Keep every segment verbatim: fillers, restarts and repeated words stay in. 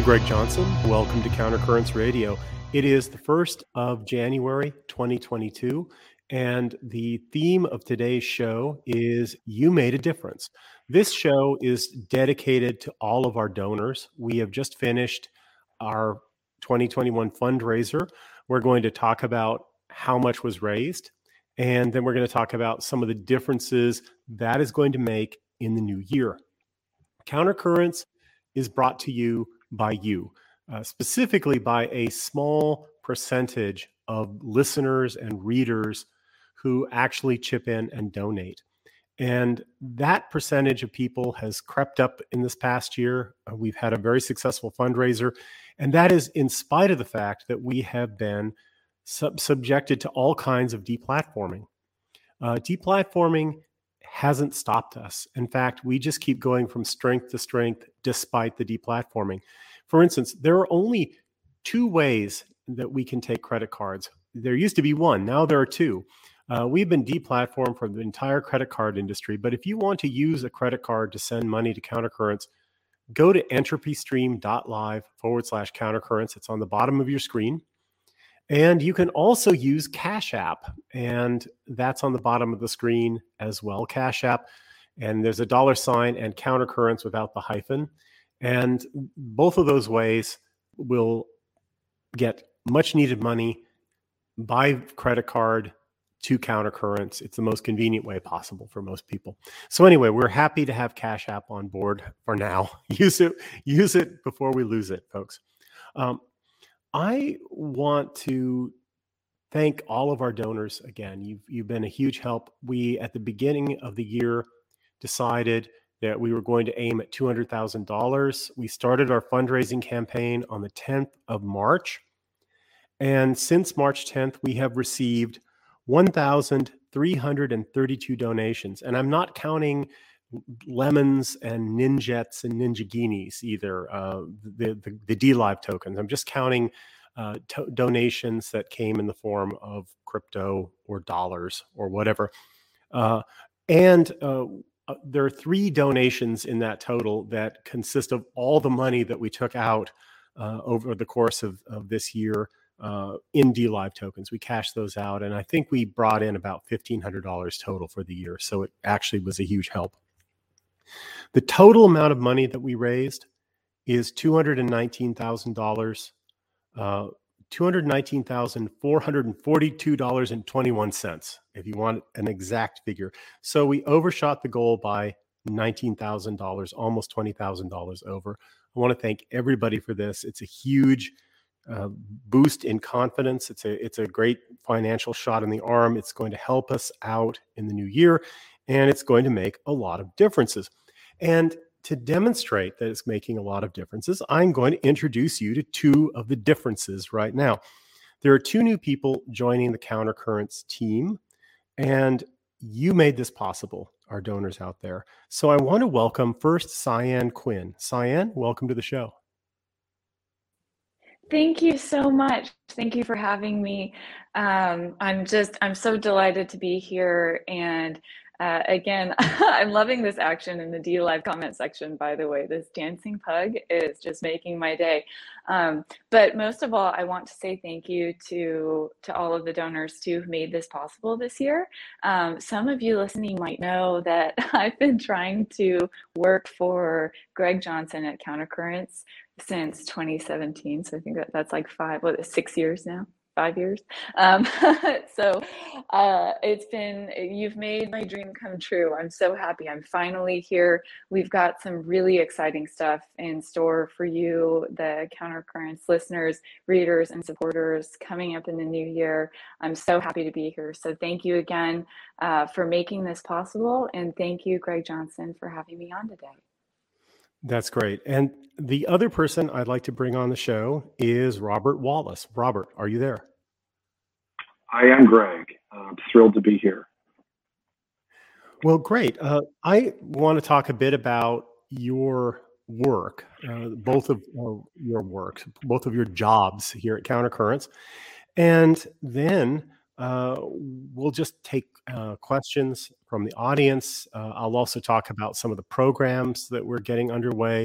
I'm Greg Johnson. Welcome to Countercurrents Radio. It is the first of January, twenty twenty-two, and the theme of today's show is You Made a Difference. This show is dedicated to all of our donors. We have just finished our twenty twenty-one fundraiser. We're going to talk about how much was raised, and then we're going to talk about some of the differences that is going to make in the new year. Countercurrents is brought to you by you, uh, specifically by a small percentage of listeners and readers who actually chip in and donate. And that percentage of people has crept up in this past year. Uh, we've had a very successful fundraiser, and that is in spite of the fact that we have been sub- subjected to all kinds of deplatforming. Uh, deplatforming hasn't stopped us. In fact, we just keep going from strength to strength despite the deplatforming. For instance, there are only two ways that we can take credit cards. There used to be one, now there are two. Uh, we've been deplatformed for the entire credit card industry, but if you want to use a credit card to send money to Countercurrents, go to entropystream.live forward slash countercurrents. It's on the bottom of your screen. And you can also use Cash App, and that's on the bottom of the screen as well, Cash App. And there's a dollar sign and Countercurrents without the hyphen. And both of those ways will get much needed money by credit card to Countercurrents. It's the most convenient way possible for most people. So anyway, we're happy to have Cash App on board for now. Use it, use it before we lose it, folks. Um, I want to thank all of our donors again. You've, you've been a huge help. We, at the beginning of the year, decided that we were going to aim at two hundred thousand dollars. We started our fundraising campaign on the tenth of March. And since March tenth, we have received one thousand three hundred thirty-two donations. And I'm not counting lemons and ninjets and ninjaginis either, uh, the, the, the D-Live tokens. I'm just counting uh, to- donations that came in the form of crypto or dollars or whatever. Uh, and uh, there are three donations in that total that consist of all the money that we took out uh, over the course of, of this year uh, in D-Live tokens. We cashed those out, and I think we brought in about fifteen hundred dollars total for the year. So it actually was a huge help. The total amount of money that we raised is two hundred nineteen thousand dollars, uh, two hundred nineteen thousand four hundred forty-two dollars and twenty-one cents, if you want an exact figure. So we overshot the goal by nineteen thousand dollars, almost twenty thousand dollars over. I want to thank everybody for this. It's a huge uh, boost in confidence. It's a, it's a great financial shot in the arm. It's going to help us out in the new year, and it's going to make a lot of differences. And to demonstrate that it's making a lot of differences, I'm going to introduce you to two of the differences right now. There are two new people joining the Countercurrents team, and you made this possible, our donors out there. So I want to welcome first Cyan Quinn. Cyan, welcome to the show. Thank you so much. Thank you for having me. Um, I'm just, I'm so delighted to be here. And uh, again, I'm loving this action in the D-Live comment section, by the way. This dancing pug is just making my day. Um, but most of all, I want to say thank you to, to all of the donors too who made this possible this year. Um, some of you listening might know that I've been trying to work for Greg Johnson at Countercurrents since twenty seventeen. So I think that that's like five, what, six years now, five years. Um, so uh, it's been, you've made my dream come true. I'm so happy. I'm finally here. We've got some really exciting stuff in store for you, the Countercurrents listeners, readers, and supporters coming up in the new year. I'm so happy to be here. So thank you again uh, for making this possible. And thank you, Greg Johnson, for having me on today. That's great. And the other person I'd like to bring on the show is Robert Wallace. Robert, are you there? I am Greg. I'm thrilled to be here. Well, great. Uh, I want to talk a bit about your work, uh, both of uh, your work, both of your jobs here at Countercurrents. And then uh, we'll just take uh, questions from the audience. Uh, I'll also talk about some of the programs that we're getting underway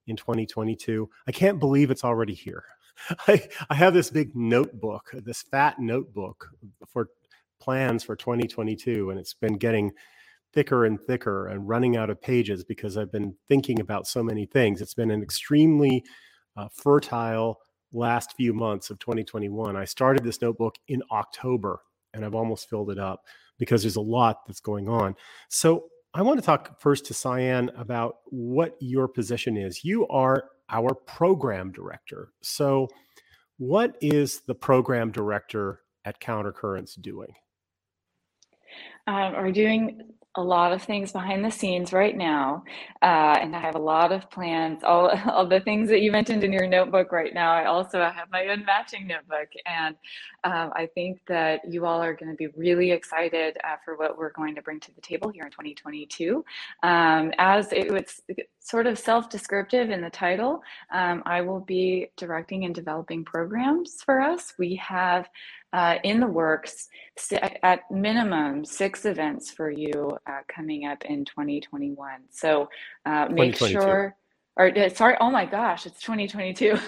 in twenty twenty-two. I can't believe it's already here. I, I have this big notebook, this fat notebook for plans for twenty twenty-two, and it's been getting thicker and thicker and running out of pages because I've been thinking about so many things. It's been an extremely uh, fertile last few months of twenty twenty-one. I started this notebook in October, and I've almost filled it up because there's a lot that's going on. So I want to talk first to Cyan about what your position is. You are our program director. So what is the program director at Countercurrents doing? Um, we're doing a lot of things behind the scenes right now, uh, and I have a lot of plans. All, all the things that you mentioned in your notebook right now, I also have my own matching notebook, and um, I think that you all are going to be really excited uh, for what we're going to bring to the table here in twenty twenty-two. Um, as it was sort of self-descriptive in the title, um, I will be directing and developing programs for us. We have Uh, in the works, at minimum, six events for you uh, coming up in twenty twenty-one. So uh, make sure, or sorry, oh my gosh, it's twenty twenty-two.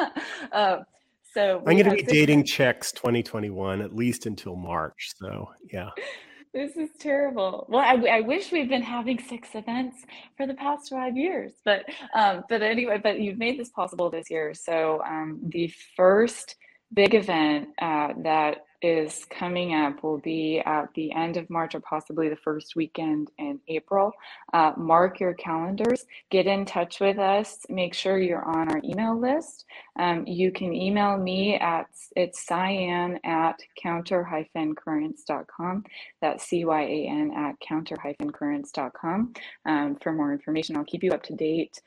uh, so I'm going to be dating events. Checks twenty twenty-one, at least until March. So yeah. This is terrible. Well, I, I wish we'd been having six events for the past five years, but um, but anyway, but you've made this possible this year. So um, the first big event uh, that is coming up will be at the end of March or possibly the first weekend in April. Uh, mark your calendars, get in touch with us, make sure you're on our email list. Um, you can email me at, it's cyan at counter dash currents dot com. That's C Y A N at counter dash currents dot com um, for more information. I'll keep you up to date.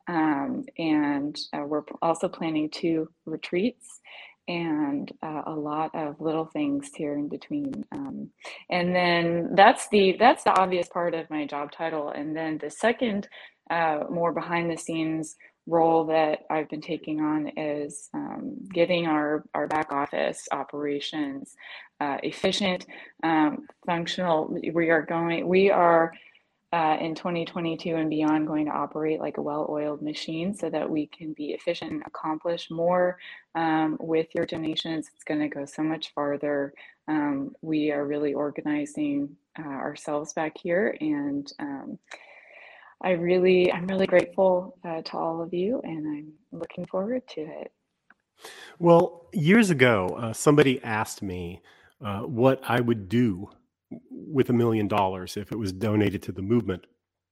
Um, and uh, we're also planning two retreats and uh, a lot of little things here in between. Um, and then that's the that's the obvious part of my job title. And then the second, uh, more behind the scenes role that I've been taking on is um, getting our, our back office operations uh, efficient, um, functional. We are going, we are Uh, in twenty twenty-two and beyond going to operate like a well-oiled machine so that we can be efficient and accomplish more um, with your donations. It's going to go so much farther. Um, we are really organizing uh, ourselves back here, and um, I really, I'm really grateful uh, to all of you, and I'm looking forward to it. Well, years ago, uh, somebody asked me uh, what I would do with a million dollars if it was donated to the movement.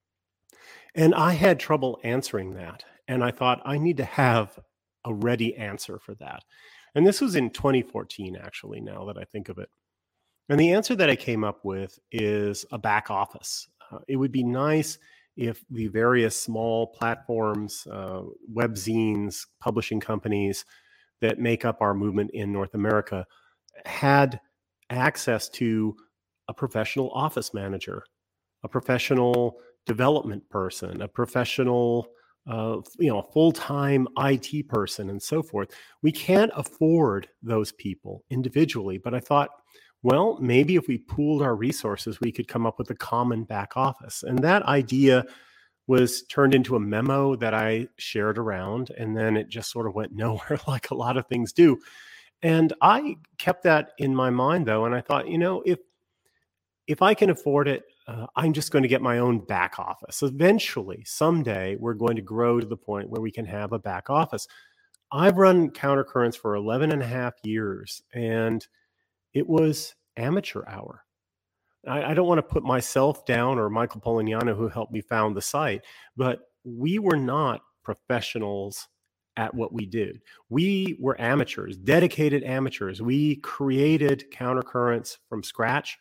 And I had trouble answering that. And I thought, I need to have a ready answer for that. And this was in twenty fourteen, actually, now that I think of it. And the answer that I came up with is a back office. Uh, it would be nice if the various small platforms, uh, webzines, publishing companies that make up our movement in North America had access to a professional office manager, a professional development person, a professional, uh, you know, full-time I T person, and so forth. We can't afford those people individually, but I thought, well, maybe if we pooled our resources, we could come up with a common back office. And that idea was turned into a memo that I shared around, and then it just sort of went nowhere, like a lot of things do. And I kept that in my mind, though, and I thought, you know, if If I can afford it, uh, I'm just going to get my own back office. Eventually, someday, we're going to grow to the point where we can have a back office. I've run Countercurrents for eleven and a half years, and it was amateur hour. I, I don't want to put myself down or Michael Polignano, who helped me found the site, but we were not professionals at what we did. We were amateurs, dedicated amateurs. We created Countercurrents from scratch.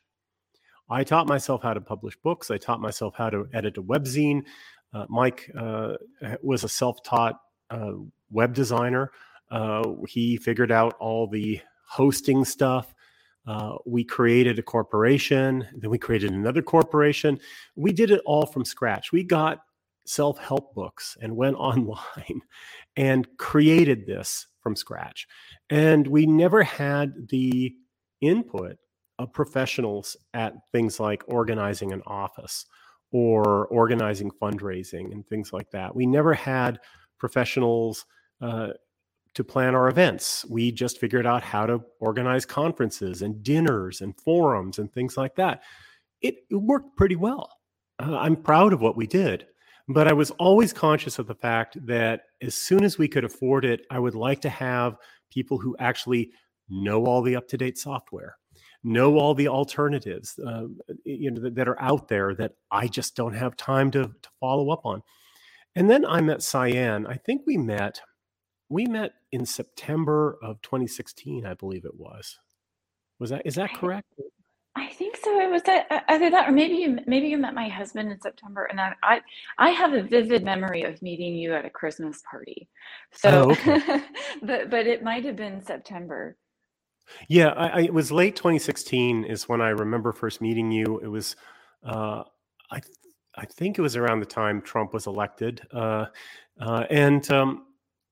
I taught myself how to publish books. I taught myself how to edit a webzine. Uh, Mike uh, was a self-taught uh, web designer. Uh, he figured out all the hosting stuff. Uh, we created a corporation. Then we created another corporation. We did it all from scratch. We got self-help books and went online and created this from scratch. And we never had the input of professionals at things like organizing an office or organizing fundraising and things like that. We never had professionals uh, to plan our events. We just figured out how to organize conferences and dinners and forums and things like that. It, it worked pretty well. Uh, I'm proud of what we did. But I was always conscious of the fact that as soon as we could afford it, I would like to have people who actually know all the up-to-date software, know all the alternatives uh, you know, that, that are out there that I just don't have time to, to follow up on. And then I met Cyan. I think we met, we met in September of twenty sixteen, I believe it was. Was that, is that correct? I think so. It was that, either that, or maybe you maybe you met my husband in September, and I I, I have a vivid memory of meeting you at a Christmas party. So, oh, okay. but but it might have been September. Yeah, I, I, it was late twenty sixteen is when I remember first meeting you. It was, uh, I I think it was around the time Trump was elected, uh, uh, and um,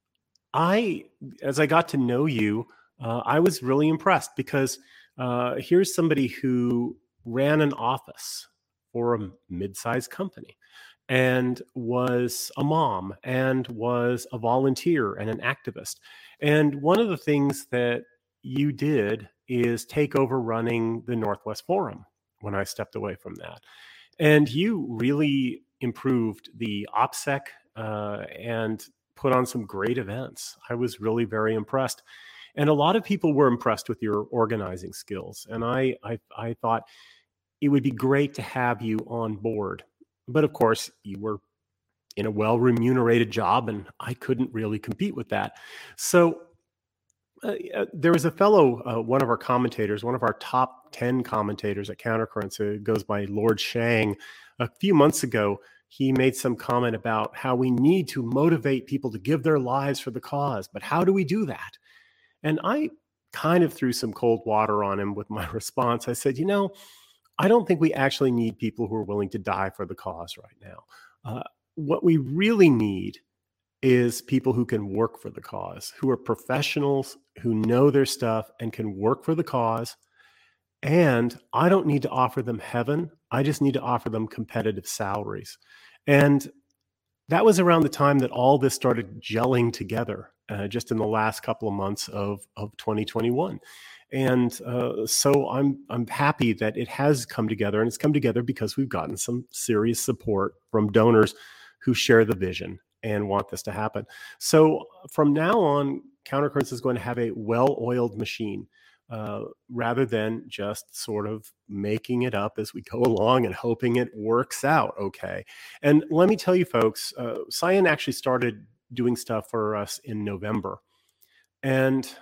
I, as I got to know you, uh, I was really impressed because. Uh, here's somebody who ran an office for a mid-sized company and was a mom and was a volunteer and an activist. And one of the things that you did is take over running the Northwest Forum when I stepped away from that. And you really improved the OPSEC uh, and put on some great events. I was really very impressed. And a lot of people were impressed with your organizing skills. And I, I, I thought it would be great to have you on board. But of course, you were in a well-remunerated job, and I couldn't really compete with that. So uh, uh, there was a fellow, uh, one of our commentators, one of our top ten commentators at Countercurrents, who goes by Lord Shang. A few months ago, he made some comment about how we need to motivate people to give their lives for the cause. But how do we do that? And I kind of threw some cold water on him with my response. I said, you know, I don't think we actually need people who are willing to die for the cause right now. Uh, what we really need is people who can work for the cause, who are professionals, who know their stuff and can work for the cause. And I don't need to offer them heaven. I just need to offer them competitive salaries. And that was around the time that all this started gelling together. Uh, just in the last couple of months of, of twenty twenty-one. And uh, so I'm I'm happy that it has come together, and it's come together because we've gotten some serious support from donors who share the vision and want this to happen. So from now on, Countercurrents is going to have a well-oiled machine uh, rather than just sort of making it up as we go along and hoping it works out okay. And let me tell you folks, uh, Cyan actually started doing stuff for us in November. And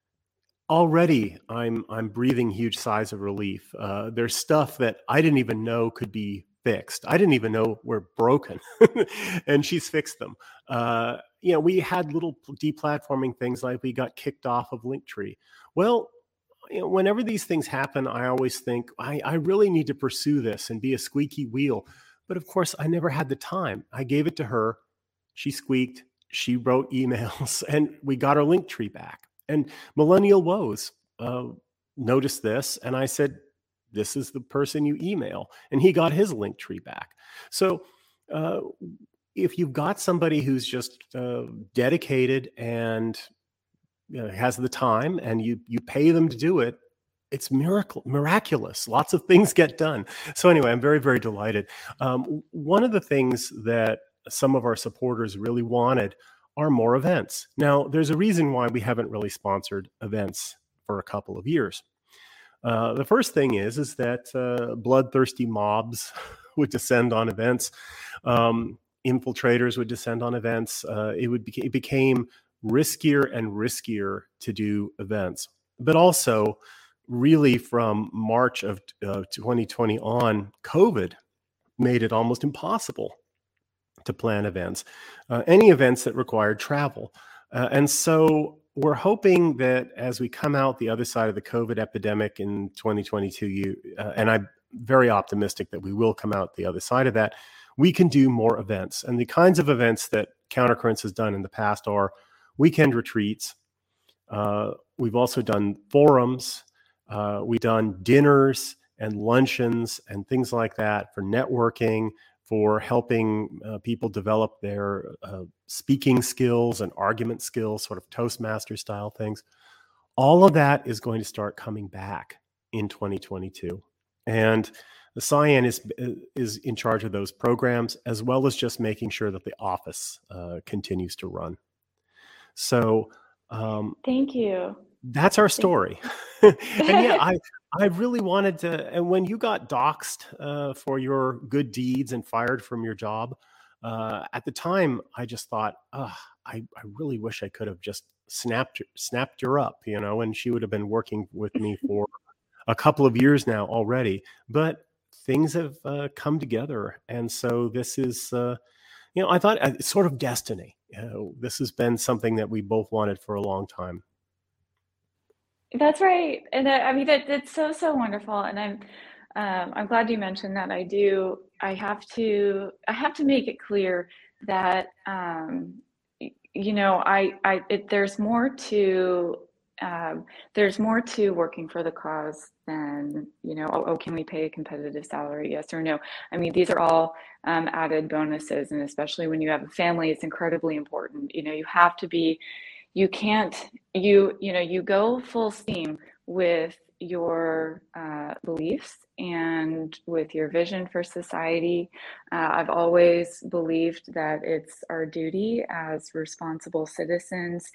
already I'm I'm breathing huge sighs of relief. Uh, there's stuff that I didn't even know could be fixed. I didn't even know were broken. And she's fixed them. Uh, you know, we had little deplatforming things like we got kicked off of Linktree. Well, you know, whenever these things happen, I always think, I, I really need to pursue this and be a squeaky wheel. But of course, I never had the time. I gave it to her. She squeaked. She wrote emails, and we got our Linktree back. And Millennial Woes uh, noticed this, and I said, this is the person you email. And he got his Linktree back. So uh, if you've got somebody who's just uh, dedicated and you know, has the time, and you you pay them to do it, it's miracle, miraculous. Lots of things get done. So anyway, I'm very, very delighted. Um, one of the things that some of our supporters really wanted are more events. Now, there's a reason why we haven't really sponsored events for a couple of years. Uh, the first thing is, is that uh, bloodthirsty mobs would descend on events. Um, infiltrators would descend on events. Uh, it would be, it became riskier and riskier to do events. But also, really from March of uh, twenty twenty on, COVID made it almost impossible to plan events, uh, any events that required travel. Uh, and so we're hoping that as we come out the other side of the COVID epidemic in twenty twenty-two, you, uh, and I'm very optimistic that we will come out the other side of that, we can do more events. And the kinds of events that Countercurrents has done in the past are weekend retreats. Uh, we've also done forums. Uh, we've done dinners and luncheons and things like that for networking, for helping uh, people develop their uh, speaking skills and argument skills, sort of Toastmaster style things. All of that is going to start coming back in twenty twenty-two. And the SciAN is, is in charge of those programs, as well as just making sure that the office uh, continues to run. So um, thank you. That's our story. And yeah, I, I really wanted to, and when you got doxxed uh, for your good deeds and fired from your job, uh, at the time, I just thought, oh, I, I really wish I could have just snapped, snapped her up, you know, and she would have been working with me for a couple of years now already. But things have uh, come together. And so this is, uh, you know, I thought uh, it's sort of destiny. You know, this has been something that we both wanted for a long time. That's right. And I, I mean, that it's so, so wonderful. And I'm, um, I'm glad you mentioned that. I do, I have to, I have to make it clear that, um, you know, I, I, it, there's more to, um, there's more to working for the cause than, you know, oh, oh, can we pay a competitive salary? Yes or no. I mean, these are all um, added bonuses. And especially when you have a family, it's incredibly important. You know, you have to be, you can't, you, you know, you go full steam with your uh, beliefs and with your vision for society. Uh, I've always believed that it's our duty as responsible citizens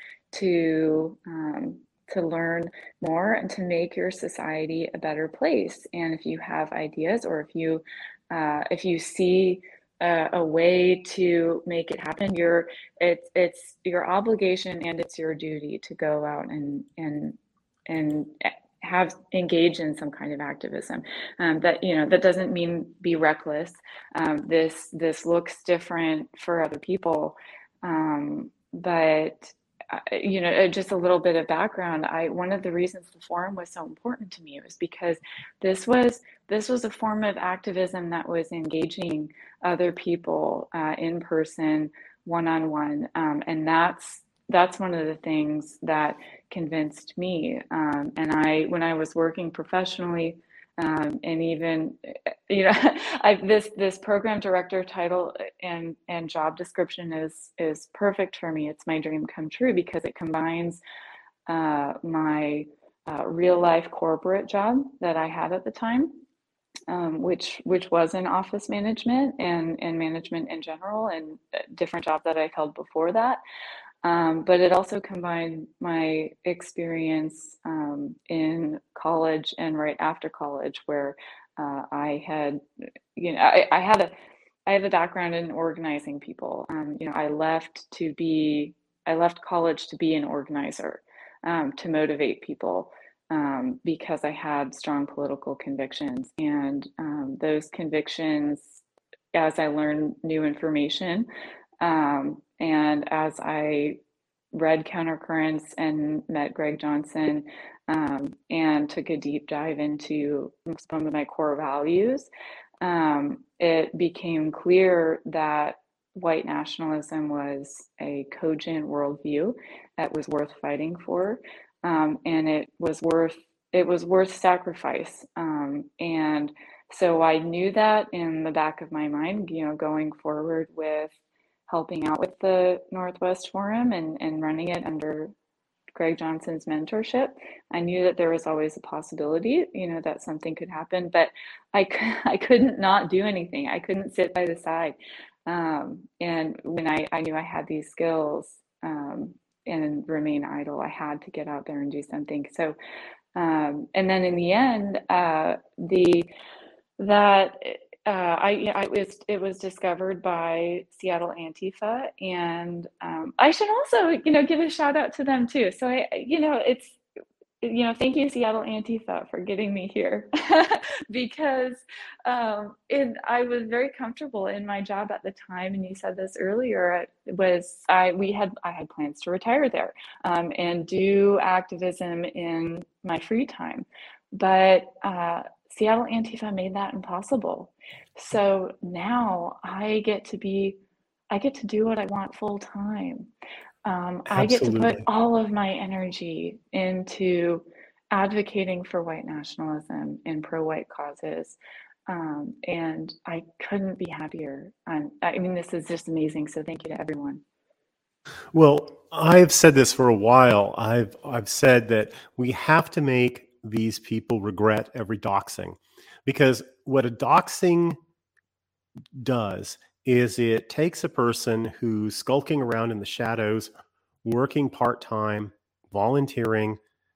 to um, to learn more and to make your society a better place. And if you have ideas, or if you uh, if you see a, a way to make it happen, you're it's it's your obligation and it's your duty to go out and and and have engage in some kind of activism. Um, that you know that doesn't mean be reckless. Um, this this looks different for other people, um, but you know, just a little bit of background. I one of the reasons the forum was so important to me was because this was this was a form of activism that was engaging other people uh, in person, one on one, um, and that's that's one of the things that convinced me. Um, and I, when I was working professionally. Um, and even, you know, I, this this program director title and and job description is is perfect for me. It's my dream come true because it combines uh, my uh, real life corporate job that I had at the time, um, which which was in office management and and management in general, and different jobs that I've held before that. Um, but it also combined my experience um, in college and right after college, where uh, I had, you know, I, I had a, I have a background in organizing people. Um, you know, I left to be, I left college to be an organizer, um, to motivate people, um, because I had strong political convictions, and um, those convictions, as I learned new information. Um, and as I read Countercurrents and met Greg Johnson, um, and took a deep dive into some of my core values, um, it became clear that white nationalism was a cogent worldview that was worth fighting for, um, and it was worth it was worth sacrifice. Um, and so I knew that in the back of my mind, you know, going forward with helping out with the Northwest Forum and, and running it under Greg Johnson's mentorship. I knew that there was always a possibility, you know, that something could happen, but I, I couldn't not do anything. I couldn't sit by the side. Um, and when I, I knew I had these skills um, and remain idle, I had to get out there and do something. So, um, and then in the end, uh, the, that, Uh, I, I was, it was discovered by Seattle Antifa, and um, I should also, you know, give a shout out to them too. So I, you know, it's, you know, thank you, Seattle Antifa, for getting me here, because um, it, I was very comfortable in my job at the time. And you said this earlier, it was I we had I had plans to retire there um, and do activism in my free time, but uh, Seattle Antifa made that impossible. So now I get to be, I get to do what I want full time. Um, I get to put all of my energy into advocating for white nationalism and pro-white causes. Um, and I couldn't be happier. Um, I mean, this is just amazing. So thank you to everyone. Well, I've said this for a while. I've I've said that we have to make these people regret every doxing, because what a doxing does is it takes a person who's skulking around in the shadows, working part-time, volunteering,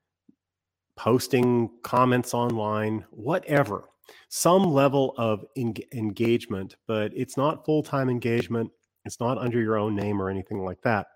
posting comments online, whatever, some level of en- engagement, but it's not full-time engagement. It's not under your own name or anything like that.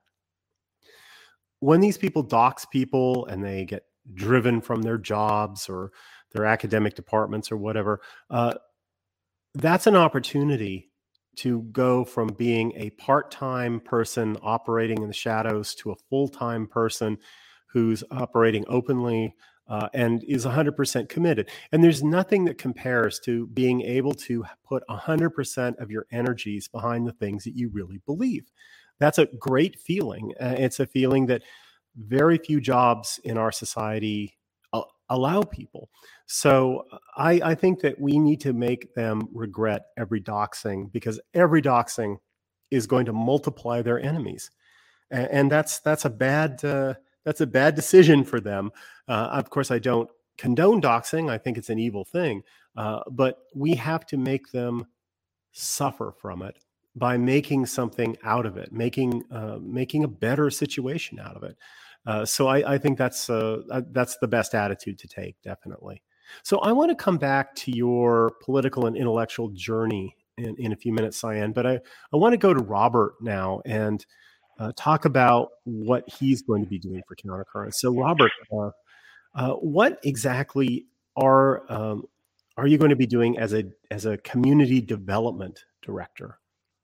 When these people dox people and they get driven from their jobs or their academic departments or whatever, uh, that's an opportunity to go from being a part-time person operating in the shadows to a full-time person who's operating openly uh, and is one hundred percent committed. And there's nothing that compares to being able to put one hundred percent of your energies behind the things that you really believe. That's a great feeling. Uh, it's a feeling that very few jobs in our society uh, allow people. So I, I think that we need to make them regret every doxing, because every doxing is going to multiply their enemies, and, and that's that's a bad uh, that's a bad decision for them. Uh, of course, I don't condone doxing. I think it's an evil thing, uh, but we have to make them suffer from it by making something out of it, making uh, making a better situation out of it. Uh, so I, I think that's uh, uh, that's the best attitude to take, definitely. So I want to come back to your political and intellectual journey in, in a few minutes, Cyan, but I, I want to go to Robert now and uh, talk about what he's going to be doing for Countercurrents. So Robert, uh, uh, what exactly are um, are you going to be doing as a as a community development director?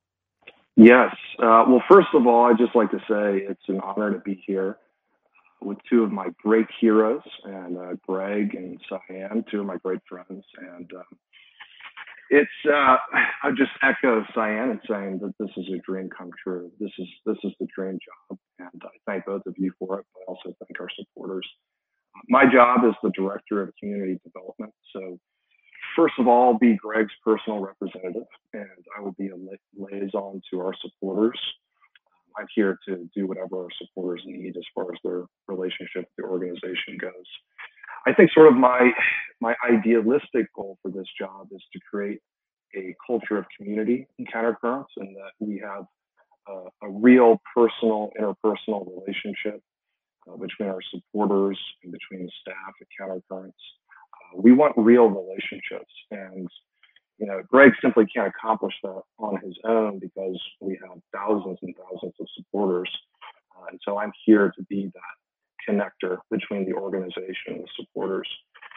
Yes. Uh, well, first of all, I'd just like to say it's an honor to be here with two of my great heroes, and uh, Greg and Cyan, two of my great friends. And um, it's uh, I just echo Cyan in saying that this is a dream come true. This is this is the dream job, and I thank both of you for it. But I also thank our supporters. My job is the director of community development. So first of all, I'll be Greg's personal representative, and I will be a liaison to our supporters. I'm here to do whatever our supporters need as far as their relationship with the organization goes. I think sort of my my idealistic goal for this job is to create a culture of community in Countercurrents, and that we have uh, a real personal, interpersonal relationship uh, between our supporters and between the staff at Countercurrents. Uh, we want real relationships, and you know, Greg simply can't accomplish that on his own because we have thousands and thousands of supporters. Uh, and so I'm here to be that connector between the organization and the supporters.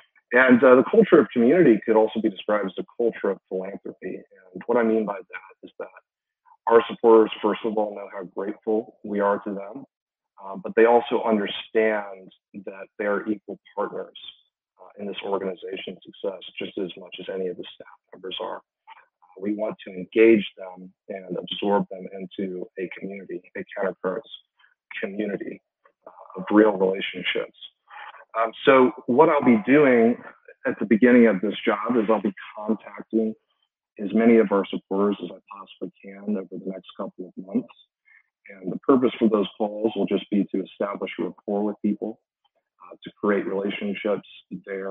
And uh, the culture of community could also be described as a culture of philanthropy. And what I mean by that is that our supporters, first of all, know how grateful we are to them, uh, but they also understand that they're equal partners in this organization's success just as much as any of the staff members are. Uh, we want to engage them and absorb them into a community, a Countercurrents community uh, of real relationships. Um, so what I'll be doing at the beginning of this job is I'll be contacting as many of our supporters as I possibly can over the next couple of months. And the purpose for those calls will just be to establish a rapport with people, Uh, to create relationships there.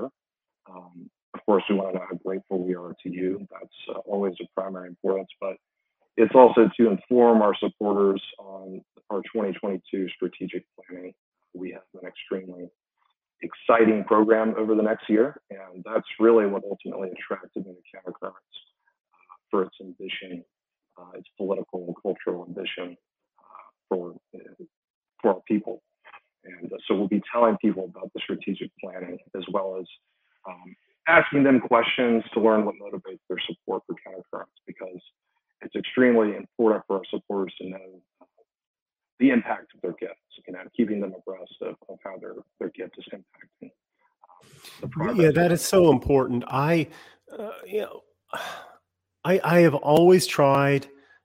Um, of course, we want to know how grateful we are to you. That's uh, always of primary importance, but it's also to inform our supporters on our twenty twenty-two strategic planning. We have an extremely exciting program over the next year, and that's really what ultimately attracted me to Countercurrents uh, for its ambition, uh, its political and cultural ambition uh, for, uh, for our people. And so we'll be telling people about the strategic planning, as well as um, asking them questions to learn what motivates their support for Countercurrents, because it's extremely important for our supporters to know uh, the impact of their gifts, you know, keeping them abreast of, of how their, their gift is impacting um, the progress. Yeah, that is so important. I, uh, you know, I, I have always tried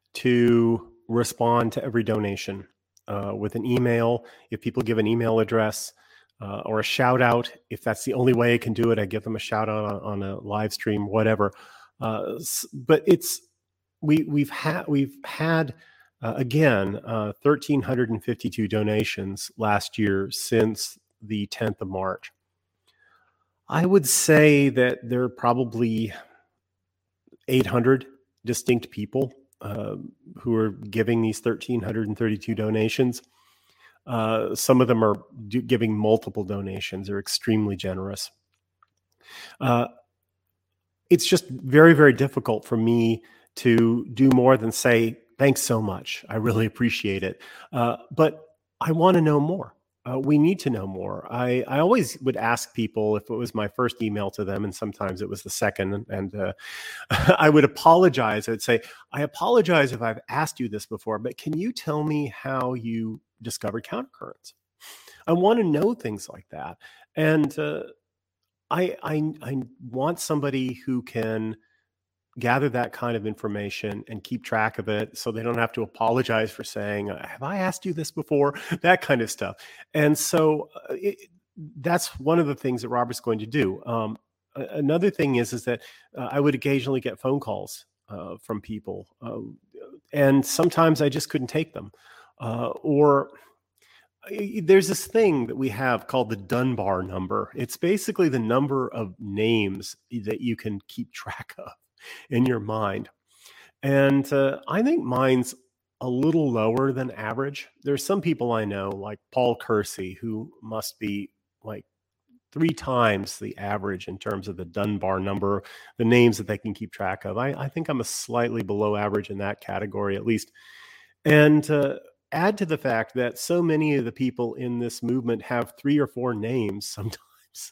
to respond to every donation uh, with an email. If people give an email address uh, or a shout out, if that's the only way I can do it, I give them a shout out on, on a live stream, whatever. Uh, but it's we we've had we've had uh, again uh, one thousand three hundred fifty-two donations last year since the tenth of March. I would say that there are probably eight hundred distinct people uh, who are giving these one thousand three hundred thirty-two donations. Uh, some of them are do, giving multiple donations. They're extremely generous. Uh, it's just very, very difficult for me to do more than say, thanks so much. I really appreciate it. Uh, but I want to know more. Uh, we need to know more. I, I always would ask people if it was my first email to them, and sometimes it was the second, and uh, I would apologize. I'd say, I apologize if I've asked you this before, but can you tell me how you discovered Countercurrents? I want to know things like that. And uh, I, I, I want somebody who can gather that kind of information and keep track of it so they don't have to apologize for saying, have I asked you this before? That kind of stuff. And so uh, it, that's one of the things that Robert's going to do. Um, another thing is, is that uh, I would occasionally get phone calls uh, from people. Uh, and sometimes I just couldn't take them. Uh, or there's this thing that we have called the Dunbar number. It's basically the number of names that you can keep track of in your mind. And uh, I think mine's a little lower than average. There's some people I know, like Paul Kersey, who must be like three times the average in terms of the Dunbar number, the names that they can keep track of. I, I think I'm a slightly below average in that category, at least. And uh, add to the fact that so many of the people in this movement have three or four names sometimes.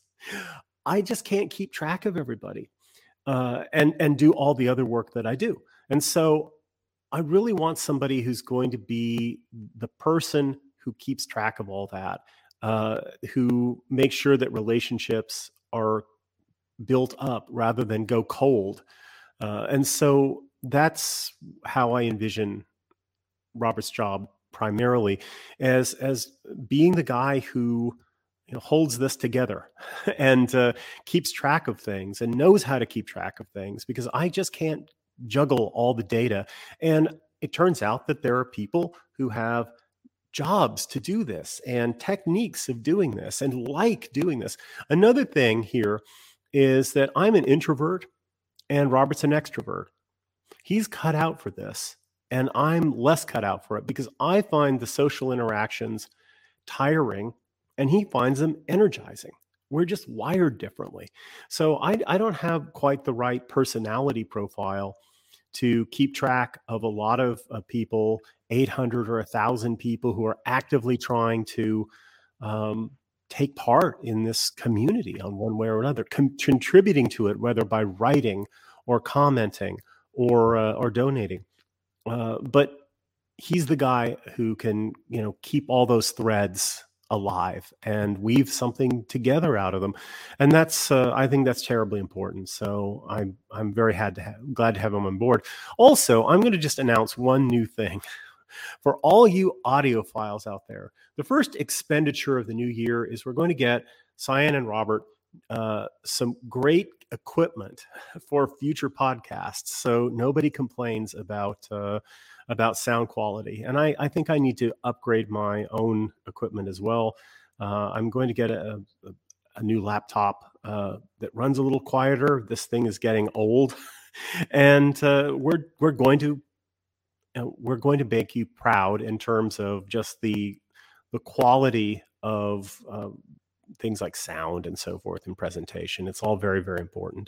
I just can't keep track of everybody. Uh, and and do all the other work that I do. And so I really want somebody who's going to be the person who keeps track of all that, uh, who makes sure that relationships are built up rather than go cold. Uh, and so that's how I envision Robert's job primarily, as as being the guy who you know, holds this together and uh, keeps track of things and knows how to keep track of things, because I just can't juggle all the data. And it turns out that there are people who have jobs to do this and techniques of doing this and like doing this. Another thing here is that I'm an introvert and Robert's an extrovert. He's cut out for this and I'm less cut out for it because I find the social interactions tiring and he finds them energizing. We're just wired differently. So I, I don't have quite the right personality profile to keep track of a lot of uh, people, eight hundred or one thousand people who are actively trying to um, take part in this community on one way or another, con- contributing to it, whether by writing or commenting or uh, or donating. Uh, but he's the guy who can, you know, keep all those threads alive and weave something together out of them, and that's uh, I think that's terribly important. So I'm I'm very had to have, glad to have him on board. Also, I'm going to just announce one new thing for all you audiophiles out there. The first expenditure of the new year is we're going to get Cyan and Robert uh, some great equipment for future podcasts, so nobody complains about uh, about sound quality. And I, I think I need to upgrade my own equipment as well. Uh, I'm going to get a, a, a new laptop uh, that runs a little quieter. This thing is getting old, and uh, we're we're going to you know, we're going to make you proud in terms of just the the quality of uh, things like sound and so forth in presentation. It's all very, very important.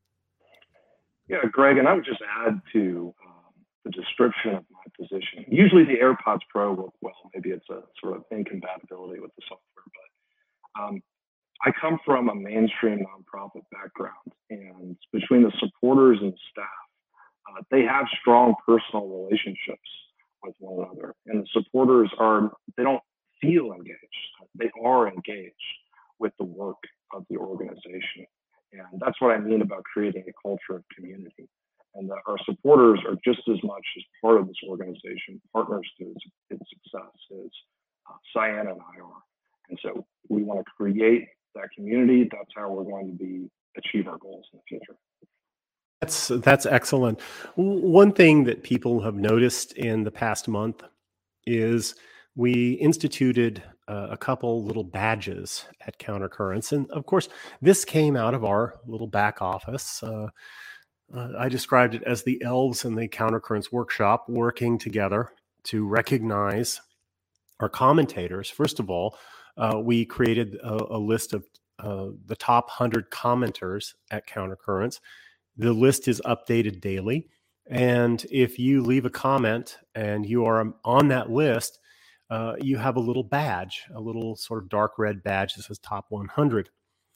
Yeah, Greg, and I would just add to um, the description of my position. Usually the AirPods Pro work well. Maybe it's a sort of incompatibility with the software, but um, I come from a mainstream nonprofit background, and between the supporters and staff, uh, they have strong personal relationships with one another. And the supporters are, they don't feel engaged. They are engaged with the work of the organization. And that's what I mean about creating a culture of community. And that our supporters are just as much as part of this organization, partners to its, its success as uh, Cyan and I are. And so we want to create that community. That's how we're going to be achieve our goals in the future. That's that's excellent. W- One thing that people have noticed in the past month is we instituted uh, a couple little badges at Countercurrents, and of course, this came out of our little back office. Uh, uh, I described it as the elves in the Countercurrents workshop working together to recognize our commentators. First of all, uh, we created a, a list of uh, the top one hundred commenters at Countercurrents. The list is updated daily. And if you leave a comment and you are on that list, uh, you have a little badge, a little sort of dark red badge that says top one hundred.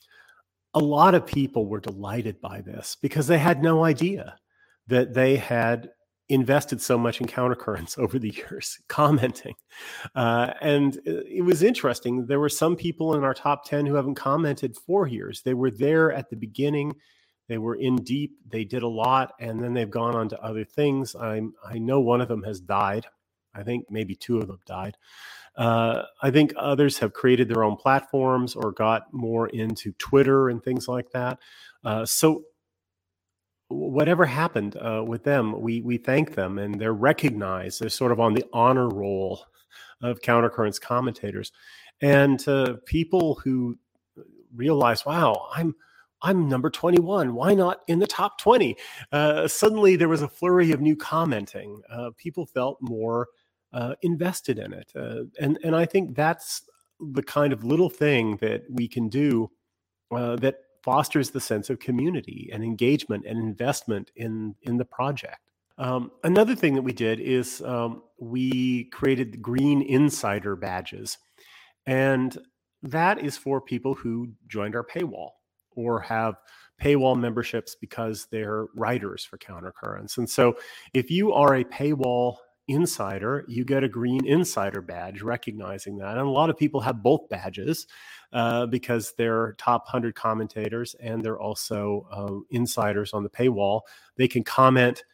A lot of people were delighted by this because they had no idea that they had invested so much in Countercurrents over the years, commenting. Uh, and it was interesting. There were some people in our top ten who haven't commented for years. They were there at the beginning. They were in deep. They did a lot, and then they've gone on to other things. I I know one of them has died. I think maybe two of them died. Uh, I think others have created their own platforms or got more into Twitter and things like that. Uh, so whatever happened uh, with them, we we thank them, and they're recognized. They're sort of on the honor roll of Countercurrents commentators, and uh, people who realize, wow, I'm I'm number twenty-one. Why not in the top twenty? Uh, suddenly there was a flurry of new commenting. Uh, people felt more uh, invested in it. Uh, and, and I think that's the kind of little thing that we can do uh, that fosters the sense of community and engagement and investment in, in the project. Um, another thing that we did is um, we created Green Insider badges. And that is for people who joined our paywall or have paywall memberships because they're writers for Countercurrents. And so if you are a paywall insider, you get a Green Insider badge recognizing that. And a lot of people have both badges uh, because they're top one hundred commentators and they're also uh, insiders on the paywall. They can comment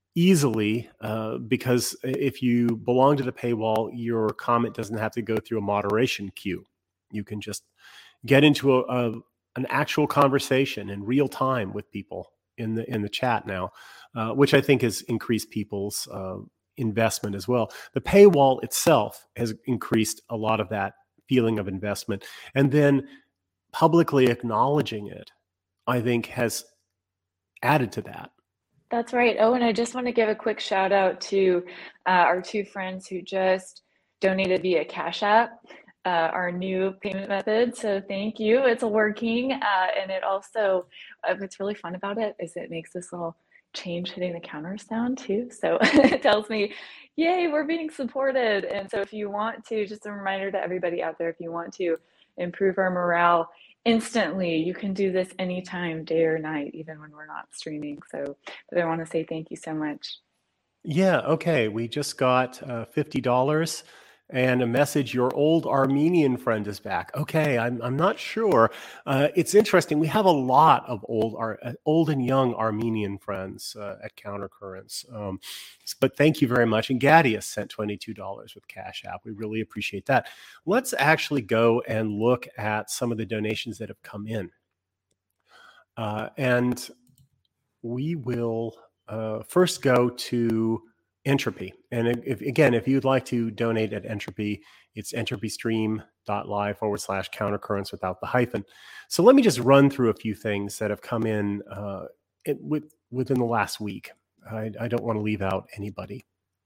easily uh, because if you belong to the paywall, your comment doesn't have to go through a moderation queue. You can just get into a, a an actual conversation in real time with people in the in the chat now, uh, which I think has increased people's uh, investment as well. The paywall itself has increased a lot of that feeling of investment, and then publicly acknowledging it, I think, has added to that. That's right. Oh, and I just want to give a quick shout out to uh, our two friends who just donated via Cash App. Uh, our new payment method. So thank you. It's working. Uh, and it also, uh, what's really fun about it is it makes this little change hitting the counter sound too. So it tells me, yay, we're being supported. And so if you want to, just a reminder to everybody out there, if you want to improve our morale instantly, you can do this anytime, day or night, even when we're not streaming. So but I want to say thank you so much. Yeah. Okay. We just got uh, fifty dollars. And a message, your old Armenian friend is back. Okay, I'm I'm not sure. Uh, it's interesting. We have a lot of old Ar- old and young Armenian friends uh, at Countercurrents. Um, but thank you very much. And Gadius sent twenty-two dollars with Cash App. We really appreciate that. Let's actually go and look at some of the donations that have come in. Uh, and we will uh, first go to Entropy. And if, again, if you'd like to donate at Entropy, it's entropystream.live forward slash countercurrents without the hyphen. So let me just run through a few things that have come in uh, it, with, within the last week. I, I don't want to leave out anybody.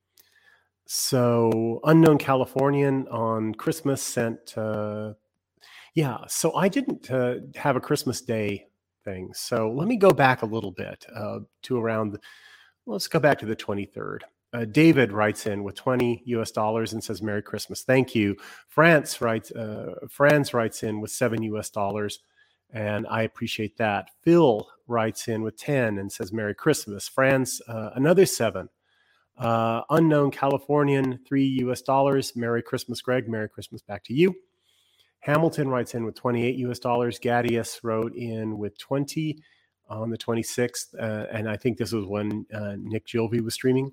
So Unknown Californian on Christmas sent, uh, yeah, so I didn't uh, have a Christmas Day thing. So let me go back a little bit uh, to around, let's go back to the twenty-third. Uh, David writes in with twenty U S dollars and says, Merry Christmas. Thank you. France writes, uh, Franz writes in with seven U S dollars, and I appreciate that. Phil writes in with ten and says, Merry Christmas. Franz, uh, another seven. Uh, Unknown Californian, three U S dollars. Merry Christmas, Greg. Merry Christmas back to you. Hamilton writes in with twenty-eight U S dollars. Gadius wrote in with twenty on the twenty-sixth, uh, and I think this was when uh, Nick Gilvey was streaming.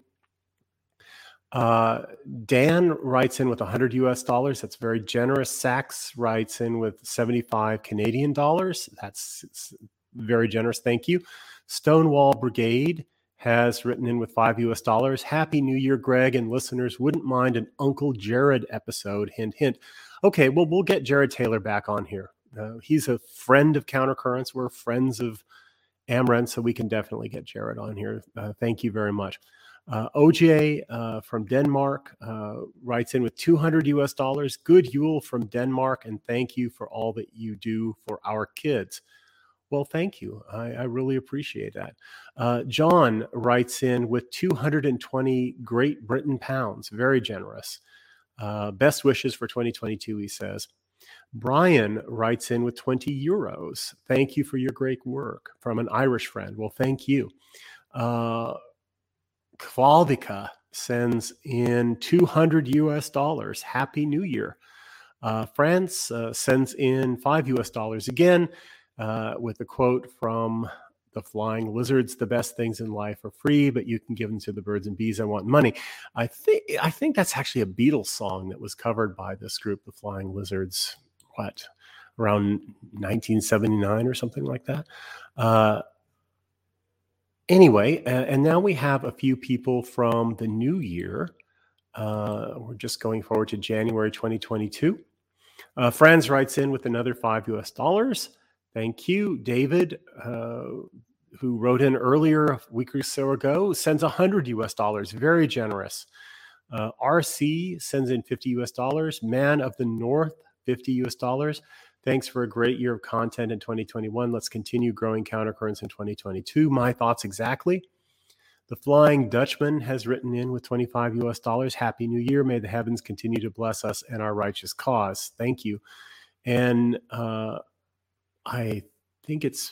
Uh, Dan writes in with one hundred U S dollars. That's very generous. Sachs writes in with seventy-five Canadian dollars. That's very generous. Thank you. Stonewall Brigade has written in with five U S dollars. Happy New Year, Greg, and listeners. Wouldn't mind an Uncle Jared episode. Hint, hint. Okay, well, we'll get Jared Taylor back on here. Uh, he's a friend of Countercurrents. We're friends of Ameren, so we can definitely get Jared on here. Uh, thank you very much. Uh, O J uh, from Denmark uh, writes in with two hundred U S dollars. Good Yule from Denmark, and thank you for all that you do for our kids. Well, thank you. I, I really appreciate that. Uh, John writes in with two hundred twenty Great Britain pounds. Very generous. Uh, best wishes for twenty twenty-two, he says. Brian writes in with twenty euros. Thank you for your great work, from an Irish friend. Well, thank you. Uh, Kvalvika sends in two hundred U S dollars. Happy New Year. Uh, France uh, sends in five U S dollars again. Uh, with a quote from the Flying Lizards: "The best things in life are free, but you can give them to the birds and bees. I want money." I think I think that's actually a Beatles song that was covered by this group, the Flying Lizards, what, around nineteen seventy-nine or something like that. Uh, anyway, uh, and now we have a few people from the new year. Uh, we're just going forward to January twenty twenty-two. Uh, Franz writes in with another five U S dollars. Thank you. David, uh, who wrote in earlier a week or so ago, sends one hundred U S dollars. Very generous. Uh, R C sends in fifty U S dollars. Man of the North, fifty U S dollars. Thanks for a great year of content in twenty twenty-one. Let's continue growing Countercurrents in twenty twenty-two. My thoughts exactly. The Flying Dutchman has written in with twenty-five U S dollars. Happy New Year. May the heavens continue to bless us and our righteous cause. Thank you. And uh, I think it's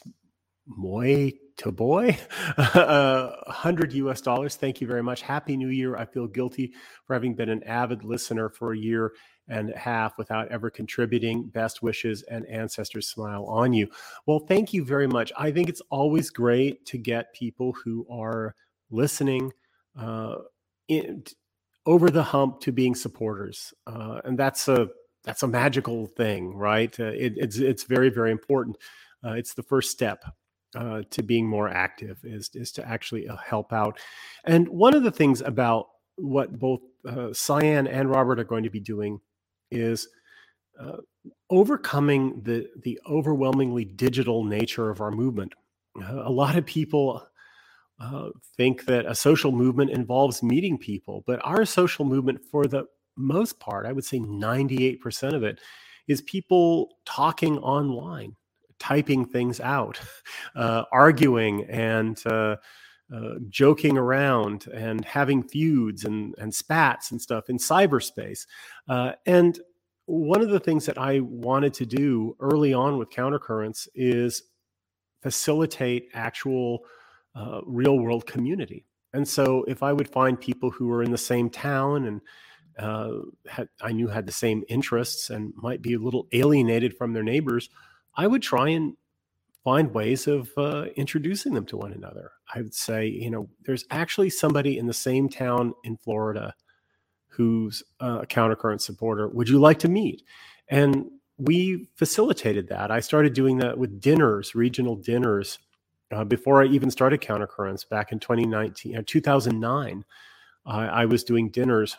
Moy to boy, uh, one hundred U S dollars. Thank you very much. Happy New Year. I feel guilty for having been an avid listener for a year and a half without ever contributing. Best wishes and ancestors smile on you. Well, thank you very much. I think it's always great to get people who are listening uh, in, over the hump to being supporters. Uh, and that's a That's a magical thing, right? Uh, it, it's it's very, very important. Uh, it's the first step uh, to being more active is, is to actually uh, help out. And one of the things about what both uh, Cyan and Robert are going to be doing is uh, overcoming the, the overwhelmingly digital nature of our movement. Uh, a lot of people uh, think that a social movement involves meeting people, but our social movement, for the most part, I would say ninety-eight percent of it, is people talking online, typing things out, uh, arguing and uh, uh, joking around and having feuds and, and spats and stuff in cyberspace. Uh, and one of the things that I wanted to do early on with Countercurrents is facilitate actual uh, real world community. And so if I would find people who were in the same town and uh, had, I knew had the same interests and might be a little alienated from their neighbors, I would try and find ways of uh, introducing them to one another. I would say, you know, there's actually somebody in the same town in Florida who's a Countercurrent supporter. Would you like to meet? And we facilitated that. I started doing that with dinners, regional dinners, uh, before I even started Countercurrents back in twenty nineteen, uh, two thousand nine. Uh, I was doing dinners,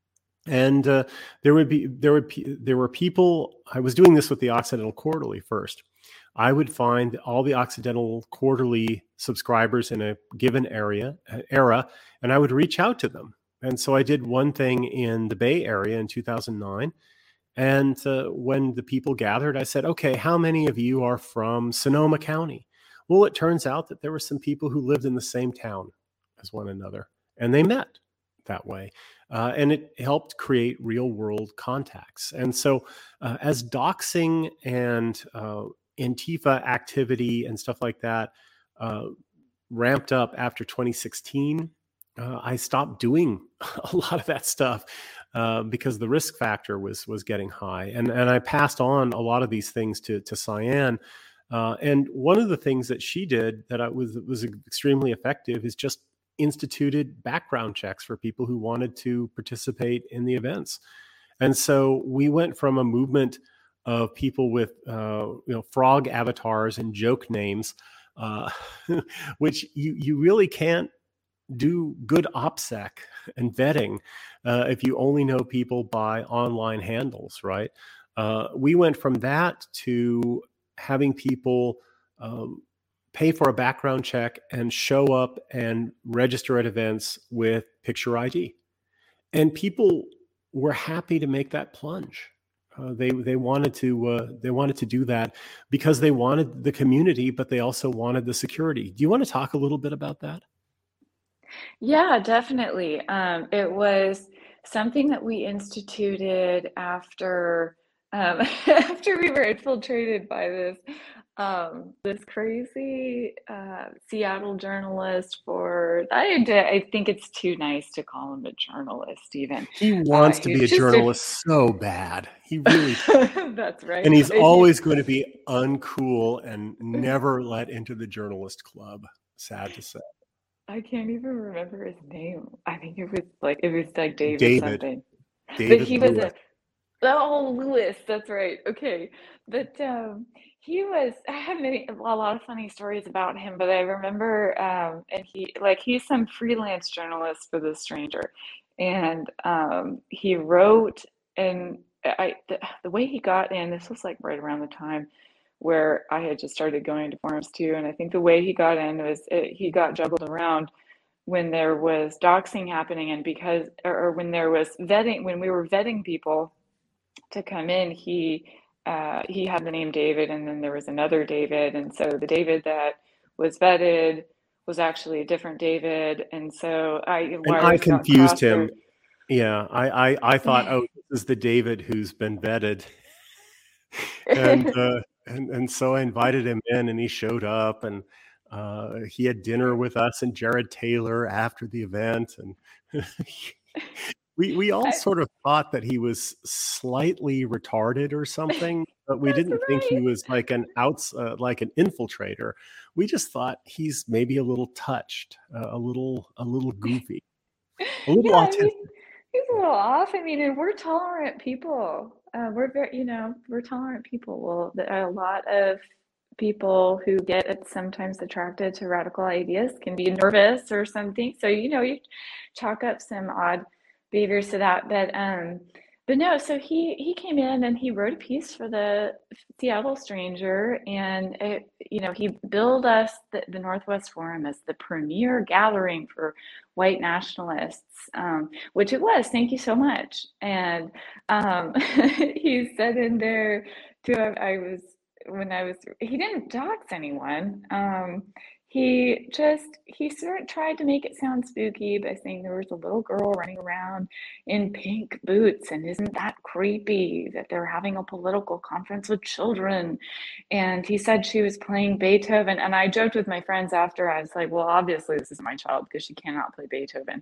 and uh, there would be there would there were people. I was doing this with the Occidental Quarterly first. I would find all the Occidental Quarterly subscribers in a given area uh, era, and I would reach out to them. And so I did one thing in the Bay Area in two thousand nine. And uh, when the people gathered, I said, okay, how many of you are from Sonoma County? Well, it turns out that there were some people who lived in the same town as one another, and they met that way. Uh, and it helped create real world contacts. And so uh, as doxing and uh, Antifa activity and stuff like that uh, ramped up after twenty sixteen, Uh, I stopped doing a lot of that stuff uh, because the risk factor was was getting high, and and I passed on a lot of these things to to Cyan. Uh, and one of the things that she did that I was was extremely effective is just instituted background checks for people who wanted to participate in the events. And so we went from a movement of people with uh, you know frog avatars and joke names uh, which you, you really can't do good OPSEC and vetting uh, if you only know people by online handles, right? Uh, we went from that to having people um, pay for a background check and show up and register at events with picture I D. And people were happy to make that plunge. Uh, they they wanted to uh, they wanted to do that because they wanted the community, but they also wanted the security. Do you want to talk a little bit about that? Yeah, definitely. Um, it was something that we instituted after um, after we were infiltrated by this um, this crazy uh, Seattle journalist. For I, I think it's too nice to call him a journalist, even. He Uh, wants to be a he's just a journalist so bad. He really does. That's right. And he's And he- always going to be uncool and never let into the journalist club. Sad to say. I can't even remember his name. I think it was like it was like David, David. something. David But he was Lewis. a oh Lewis, that's right. Okay. But um he was I have many a lot of funny stories about him, but I remember um and he like he's some freelance journalist for The Stranger. And um he wrote and I the, the way he got in, this was like right around the time where I had just started going to forums too. And I think the way he got in was it, he got juggled around when there was doxing happening, and because, or, or when there was vetting, when we were vetting people to come in, he uh, he had the name David, and then there was another David, and so the David that was vetted was actually a different David, and so I And wires I got confused crossed or- him. Yeah, I, I, I thought, oh, this is the David who's been vetted. and, uh, and and so I invited him in, and he showed up, and uh, he had dinner with us and Jared Taylor after the event, and we we all I- sort of thought that he was slightly retarded or something, but we That's didn't think he right. was like an outs uh, like an infiltrator. We just thought he's maybe a little touched, uh, a little a little goofy, a little Yeah, autistic. he, he's a little off. I mean, and we're tolerant people. Uh, we're very, you know, we're tolerant people. Well, there are a lot of people who get sometimes attracted to radical ideas can be nervous or something. So, you know, you chalk up some odd behaviors to that. But um, but no, so he he came in and he wrote a piece for the Seattle Stranger, and it, you know, he billed us the, the Northwest Forum as the premier gathering for white nationalists, um, which it was. Thank you so much. And um, he said in there too, I, I was when I was he didn't dox anyone. Um, he just he sort of tried to make it sound spooky by saying there was a little girl running around in pink boots, and isn't that creepy that they're having a political conference with children? And he said she was playing Beethoven, and I joked with my friends after. I was like, well, obviously this is my child because she cannot play Beethoven.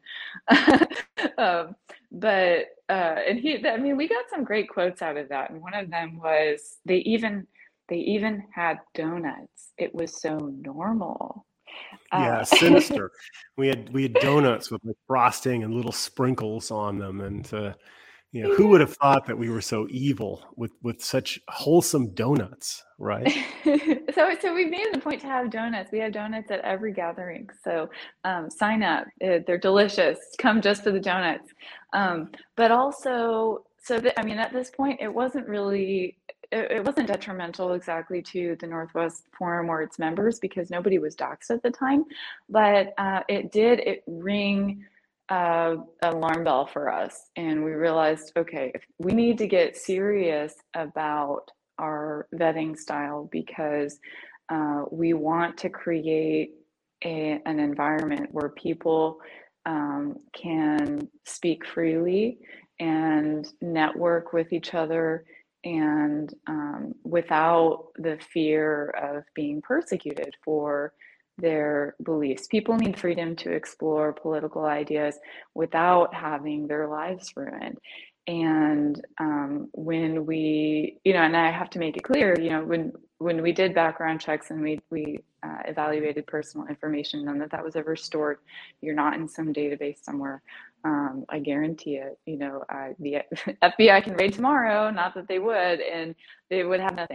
um, but uh, and he, I mean, we got some great quotes out of that, and one of them was they even they even had donuts. It was so normal. Yeah, Uh, sinister. We had we had donuts with like frosting and little sprinkles on them, and uh, you know, who would have thought that we were so evil with with such wholesome donuts, right? so, so we've made it a point to have donuts. We have donuts at every gathering. So um, sign up. Uh, They're delicious. Come just for the donuts. Um, but also, so that, I mean, at this point, it wasn't really, it, it wasn't detrimental exactly to the Northwest Forum or its members because nobody was doxxed at the time. But uh, it did, it ring uh, alarm bell for us. And we realized, okay, if we need to get serious about our vetting style because uh, we want to create a, an environment where people um, can speak freely and network with each other and um, without the fear of being persecuted for their beliefs. People need freedom to explore political ideas without having their lives ruined. And um, when we, you know, and I have to make it clear, you know, when when we did background checks and we we uh, evaluated personal information, none of that was ever stored. You're not in some database somewhere. Um, I guarantee it. You know, uh, the F B I can raid tomorrow. Not that they would, and they would have nothing.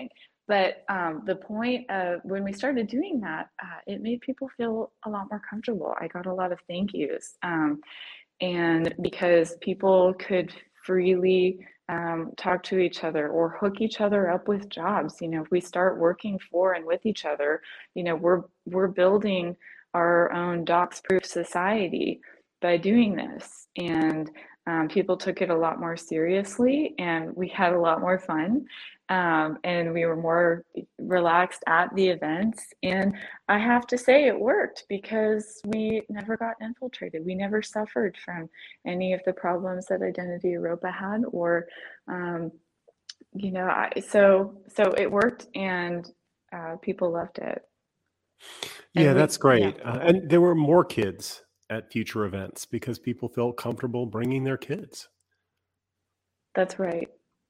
But um, the point of when we started doing that, uh, it made people feel a lot more comfortable. I got a lot of thank yous. Um, and because people could freely um, talk to each other or hook each other up with jobs. You know, if we start working for and with each other, you know, we're we're building our own dox-proof society by doing this. And um, people took it a lot more seriously, and we had a lot more fun. Um, and we were more relaxed at the events. And I have to say it worked because we never got infiltrated. We never suffered from any of the problems that Identity Europa had, or, um, you know, I, so so it worked, and uh, people loved it. And Yeah, we, that's great. yeah, Uh, and there were more kids at future events because people felt comfortable bringing their kids. that's right.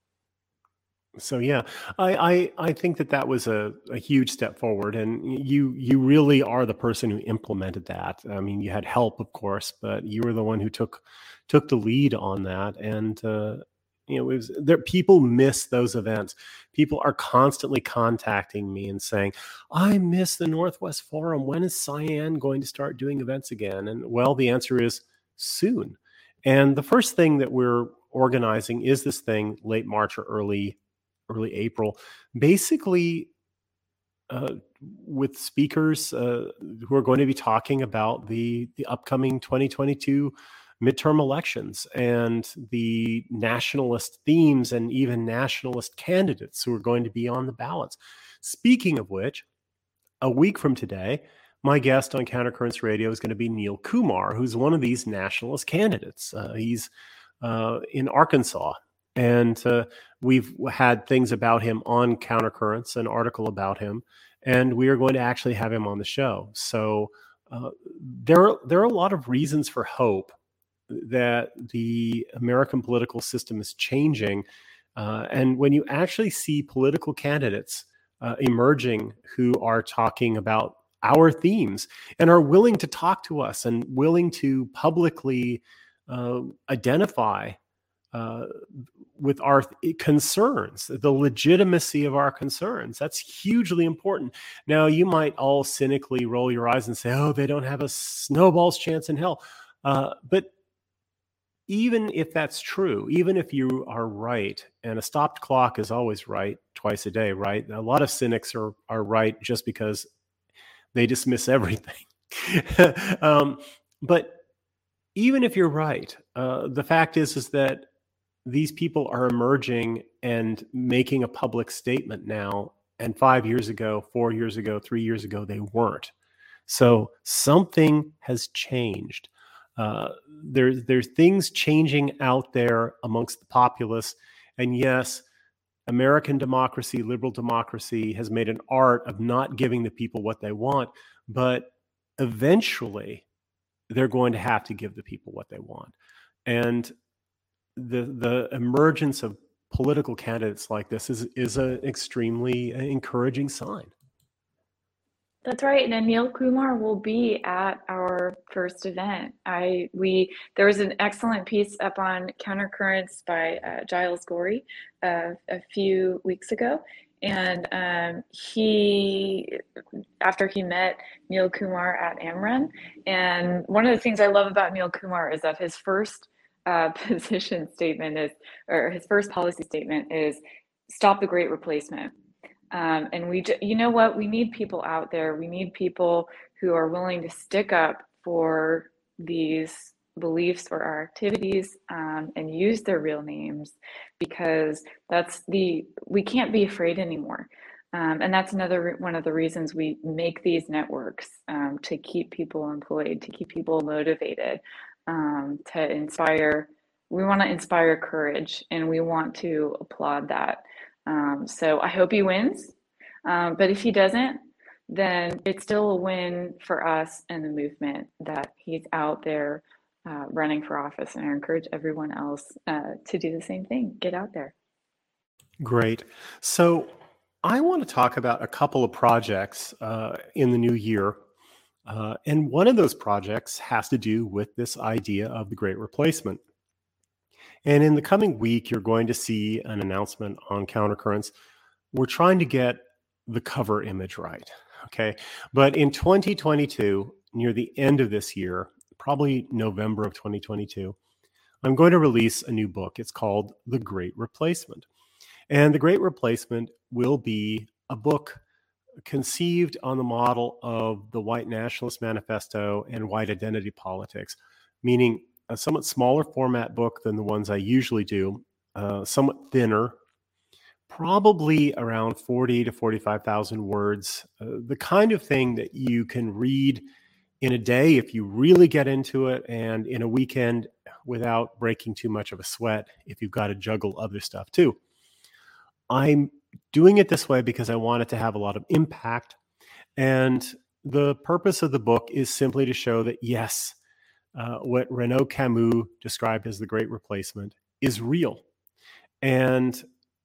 So yeah, I, I I think that that was a, a huge step forward, and you you really are the person who implemented that. I mean, you had help, of course, but you were the one who took took the lead on that. And uh, you know, it was there. People miss those events. People are constantly contacting me and saying, "I miss the Northwest Forum. When is Cyan going to start doing events again?" And well, the answer is soon. And the first thing that we're organizing is this thing late March or early early April, basically uh, with speakers uh, who are going to be talking about the, the upcoming twenty twenty-two midterm elections and the nationalist themes and even nationalist candidates who are going to be on the ballots. Speaking of which, a week from today, my guest on Countercurrents Radio is going to be Neil Kumar, who's one of these nationalist candidates. Uh, he's uh, in Arkansas. And uh, we've had things about him on Countercurrents, an article about him, and we are going to actually have him on the show. So uh, there, are, there are a lot of reasons for hope that the American political system is changing. Uh, and when you actually see political candidates uh, emerging who are talking about our themes and are willing to talk to us and willing to publicly uh, identify Uh, with our th- concerns, the legitimacy of our concerns. That's hugely important. Now, you might all cynically roll your eyes and say, oh, they don't have a snowball's chance in hell. Uh, but even if that's true, even if you are right, and a stopped clock is always right twice a day, right? A lot of cynics are, are right just because they dismiss everything. um, but even if you're right, uh, the fact is, is that these people are emerging and making a public statement now. And five years ago, four years ago, three years ago, they weren't. So something has changed. Uh, there's there's things changing out there amongst the populace. And yes, American democracy, liberal democracy has made an art of not giving the people what they want. But eventually, they're going to have to give the people what they want. And the the emergence of political candidates like this is is an extremely encouraging sign. That's right. And Neil Kumar will be at our first event. I we there was an excellent piece up on Countercurrents by uh, Giles Gorey uh, a few weeks ago, and um, he after he met Neil Kumar at AmRun. And one of the things I love about Neil Kumar is that his first uh, position statement is, or his first policy statement is, stop the Great Replacement. Um, and we, you know what, we need people out there. We need people who are willing to stick up for these beliefs or our activities um, and use their real names, because that's the, we can't be afraid anymore. Um, and that's another one of the reasons we make these networks, um, to keep people employed, to keep people motivated, um, to inspire. We want to inspire courage, and we want to applaud that. Um, so I hope he wins. Um, but if he doesn't, then it's still a win for us and the movement that he's out there uh, running for office. And I encourage everyone else uh, to do the same thing. Get out there. Great. So I want to talk about a couple of projects uh, in the new year. Uh, and one of those projects has to do with this idea of the Great Replacement. And in the coming week, you're going to see an announcement on Countercurrents. We're trying to get the cover image right. Okay. But in twenty twenty-two, near the end of this year, probably November of twenty twenty-two, I'm going to release a new book. It's called The Great Replacement. And The Great Replacement will be a book conceived on the model of the White Nationalist Manifesto and White Identity Politics, meaning a somewhat smaller format book than the ones I usually do, uh, somewhat thinner, probably around forty to forty-five thousand words, uh, the kind of thing that you can read in a day if you really get into it, and in a weekend without breaking too much of a sweat if you've got to juggle other stuff too. I'm doing it this way because I want it to have a lot of impact. And the purpose of the book is simply to show that, yes, uh, what Renaud Camus described as the Great Replacement is real. And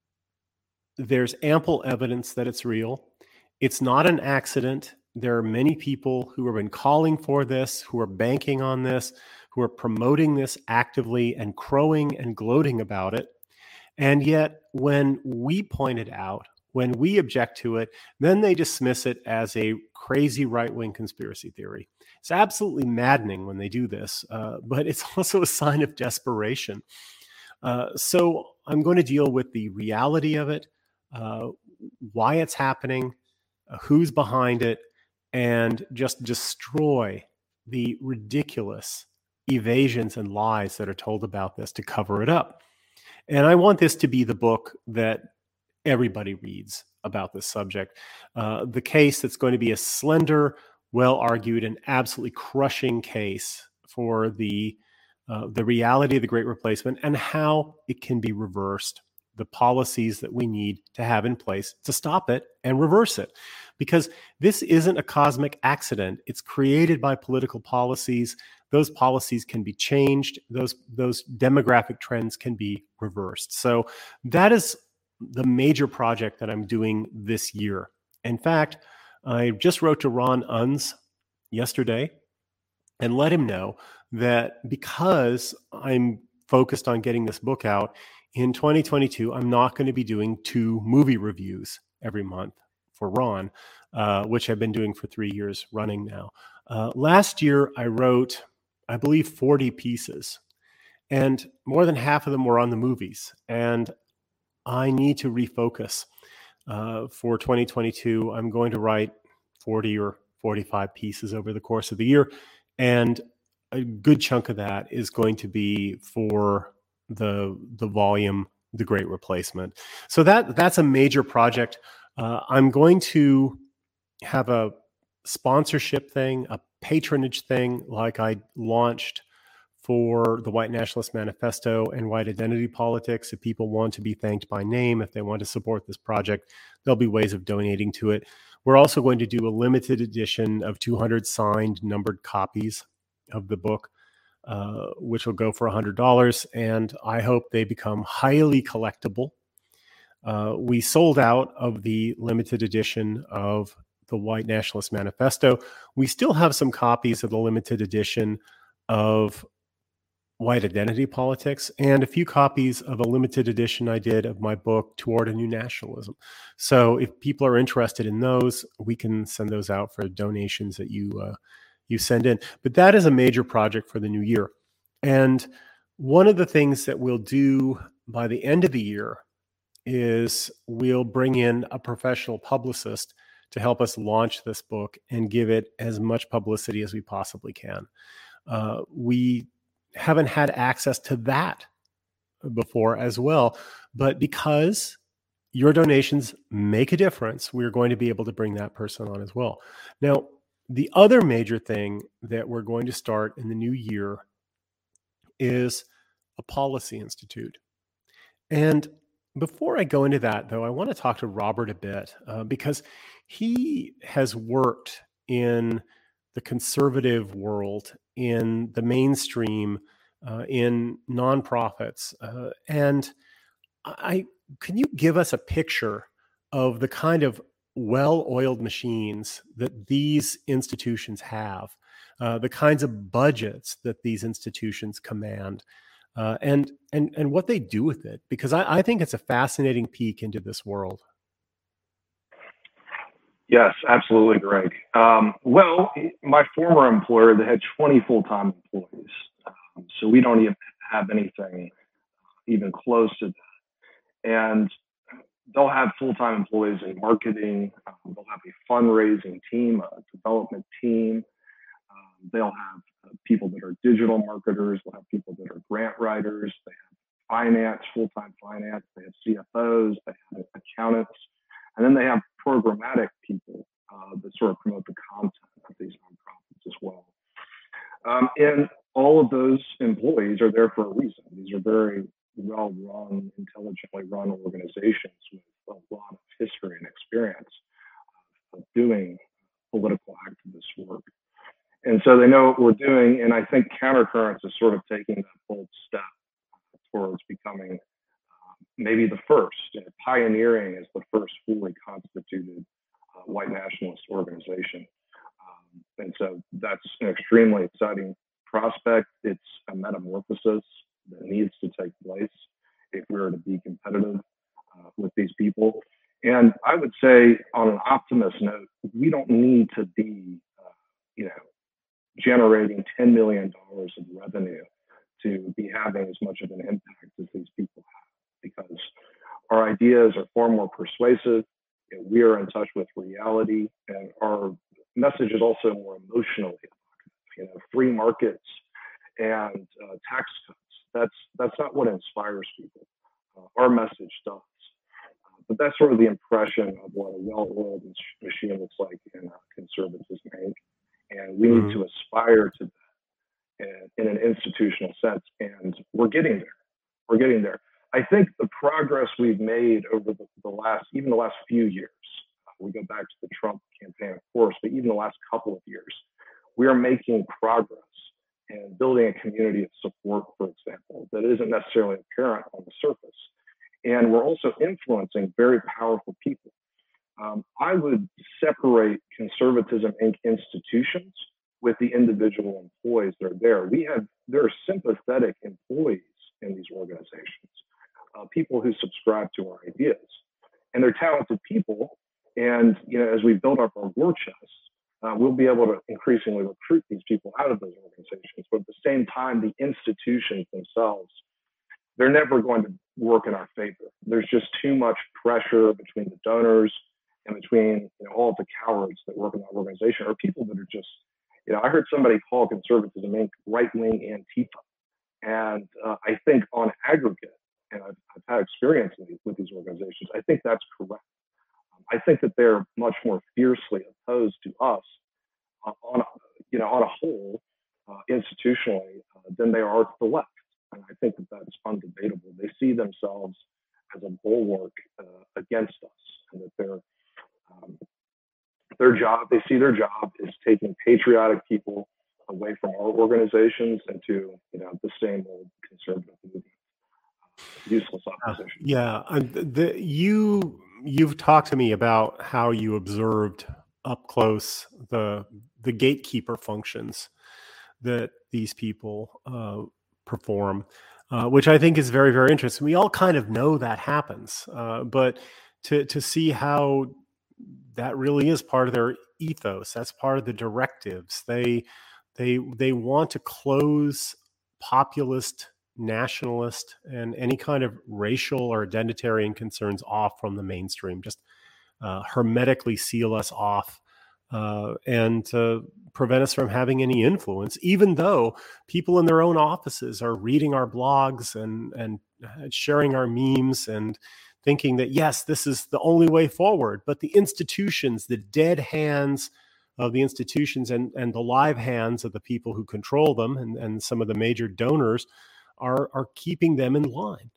there's ample evidence that it's real. It's not an accident. There are many people who have been calling for this, who are banking on this, who are promoting this actively and crowing and gloating about it. And yet, when we point it out, when we object to it, then they dismiss it as a crazy right-wing conspiracy theory. It's absolutely maddening when they do this, uh, but it's also a sign of desperation. Uh, so I'm going to deal with the reality of it, uh, why it's happening, uh, who's behind it, and just destroy the ridiculous evasions and lies that are told about this to cover it up. And I want this to be the book that everybody reads about this subject. Uh, the case that's going to be a slender, well-argued, and absolutely crushing case for the, uh, the reality of the Great Replacement and how it can be reversed, the policies that we need to have in place to stop it and reverse it. Because this isn't a cosmic accident. It's created by political policies. Those policies can be changed. Those, those demographic trends can be reversed. So that is the major project that I'm doing this year. In fact, I just wrote to Ron Unz yesterday and let him know that because I'm focused on getting this book out, in twenty twenty-two, I'm not going to be doing two movie reviews every month for Ron, uh, which I've been doing for three years running now. Uh, last year, I wrote, I believe, forty pieces, and more than half of them were on the movies. And I need to refocus. Uh, for twenty twenty-two, I'm going to write forty or forty-five pieces over the course of the year. And a good chunk of that is going to be for the, the volume, The Great Replacement. So that, that's a major project. Uh, I'm going to have a sponsorship thing, a patronage thing, like I launched for the White Nationalist Manifesto and White Identity Politics. If people want to be thanked by name, if they want to support this project, there'll be ways of donating to it. We're also going to do a limited edition of two hundred signed, numbered copies of the book, uh, which will go for one hundred dollars, and I hope they become highly collectible. Uh, we sold out of the limited edition of the White Nationalist Manifesto. We still have some copies of the limited edition of White Identity Politics and a few copies of a limited edition I did of my book, Toward a New Nationalism. So if people are interested in those, we can send those out for donations that you uh, you send in. But that is a major project for the new year. And one of the things that we'll do by the end of the year is we'll bring in a professional publicist to help us launch this book and give it as much publicity as we possibly can. Uh, we haven't had access to that before as well, but because your donations make a difference, we're going to be able to bring that person on as well. Now, the other major thing that we're going to start in the new year is a policy institute. And before I go into that, though, I want to talk to Robert a bit uh, because he has worked in the conservative world, in the mainstream, uh, in nonprofits. Uh, and I, can you give us a picture of the kind of well-oiled machines that these institutions have, uh, the kinds of budgets that these institutions command, uh, and and and what they do with it? Because I, I think it's a fascinating peek into this world. Yes, absolutely, Greg. Um, well, my former employer, they had twenty full-time employees. Um, so we don't even have anything even close to that. And they'll have full-time employees in marketing. Um, they'll have a fundraising team, a development team. Um, they'll have uh, people that are digital marketers. They'll have people that are grant writers. They have finance, full-time finance. They have C F Os. They have accountants. And then they have programmatic people uh, that sort of promote the content of these nonprofits as well. Um, and all of those employees are there for a reason. These are very well-run, intelligently run organizations with a lot of history and experience of doing political activist work. And so they know what we're doing. And I think Countercurrents is sort of taking that bold step towards becoming um, maybe the first, you know, pioneering as the first fully constituted uh, white nationalist organization. Um, and so that's an extremely exciting prospect. It's a metamorphosis that needs to take place if we are to be competitive uh, with these people. And I would say, on an optimist note, we don't need to be, uh, you know, generating ten million dollars of revenue to be having as much of an impact as these people have, because our ideas are far more persuasive. You know, we are in touch with reality, and our message is also more emotionally evocative. You know, free markets and uh, tax cuts. That's that's not what inspires people. Uh, our message does. Uh, but that's sort of the impression of what a well-oiled machine looks like in uh, conservatism, Incorporated. And we Mm-hmm. need to aspire to that in, in an institutional sense. And we're getting there. We're getting there. I think the progress we've made over the, the last, even the last few years, uh, we go back to the Trump campaign, of course, but even the last couple of years, we are making progress and building a community of support, for example, that isn't necessarily apparent on the surface. And we're also influencing very powerful people. Um, I would separate Conservatism Incorporated institutions with the individual employees that are there. We have, there are sympathetic employees in these organizations, uh, people who subscribe to our ideas. And they're talented people. And, you know, as we build up our war chest, uh, we'll be able to increasingly recruit these people out of those organizations. But at the same time, the institutions themselves, they're never going to work in our favor. There's just too much pressure between the donors and between, you know, all of the cowards that work in that organization, or people that are just, you know, I heard somebody call Conservatism Incorporated right-wing Antifa. And uh, I think on aggregate, and I've, I've had experience with these organizations, I think that's correct. I think that they're much more fiercely opposed to us uh, on, a, you know, on a whole, uh, institutionally, uh, than they are to the left. And I think that that's undebatable. They see themselves as a bulwark uh, against us, and that their um, their job, they see their job is taking patriotic people away from our organizations into, you know, the same old conservative movement, uh, useless opposition. Uh, yeah, I'm, the, you you've talked to me about how you observed up close the the gatekeeper functions that these people uh, perform, uh, which I think is very, very interesting. We all kind of know that happens, uh, but to to see how that really is part of their ethos, that's part of the directives. They they they want to close populist, nationalist, and any kind of racial or identitarian concerns off from the mainstream. Just uh, hermetically seal us off uh, and to prevent us from having any influence, even though people in their own offices are reading our blogs and and sharing our memes and thinking that, yes, this is the only way forward. But the institutions, the dead hands of the institutions and, and the live hands of the people who control them and, and some of the major donors are, are keeping them in line.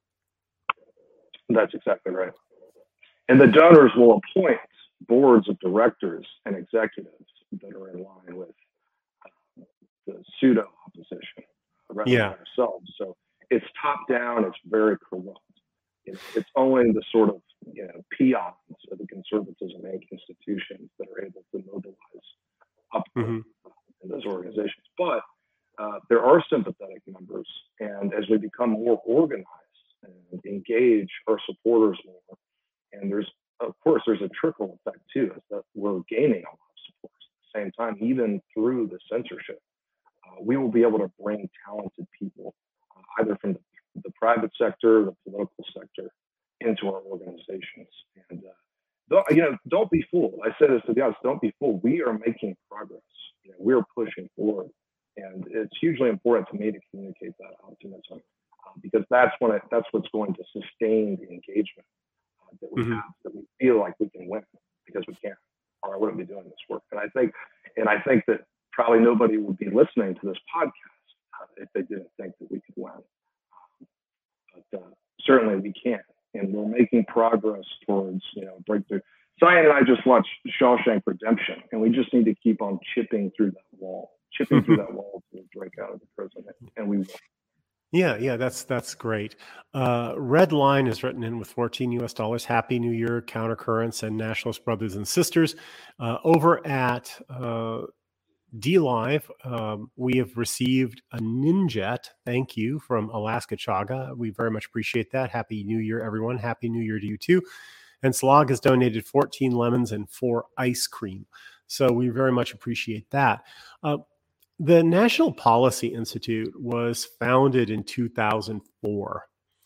That's exactly right. And the donors will appoint boards of directors and executives that are in line with uh, the pseudo opposition rather Yeah. than ourselves. So it's top down, it's very corrupt. You know, it's only the sort of, you know, peons of the Conservatism Incorporated institutions that are able to mobilize up Mm-hmm. in those organizations. But uh, there are sympathetic members, and as we become more organized and engage our supporters more, and there's of course there's a trickle effect too, is that we're gaining a lot of support at the same time, even through the censorship. Uh, we will be able to bring talented people, uh, either from the, the private sector, the political sector, into our organizations. And uh, don't, you know, don't be fooled. I said this to the audience: don't be fooled. We are making progress. You know, we're pushing forward, and it's hugely important to me to communicate that optimism, uh, because that's when it, that's what's going to sustain the engagement uh, that we mm-hmm. have, that we feel like we can win, because we can, or I wouldn't be doing this work. And I think, and I think that probably nobody would be listening to this podcast uh, if they didn't think that we could win. Um, but uh, certainly we can. And we're making progress towards, you know, breakthrough. Cyan and I just watched Shawshank Redemption, and we just need to keep on chipping through that wall, chipping through that wall to break out of the prison, and we will. Yeah, yeah, that's that's great. Uh, Red Line is written in with fourteen U S dollars. Happy New Year, Countercurrents and Nationalist brothers and sisters. Uh, over at uh, D Live, um, we have received a Ninjet. Thank you from Alaska Chaga. We very much appreciate that. Happy New Year, everyone. Happy New Year to you too. And Slog has donated fourteen lemons and four ice cream. So we very much appreciate that. Uh, the National Policy Institute was founded in two thousand four.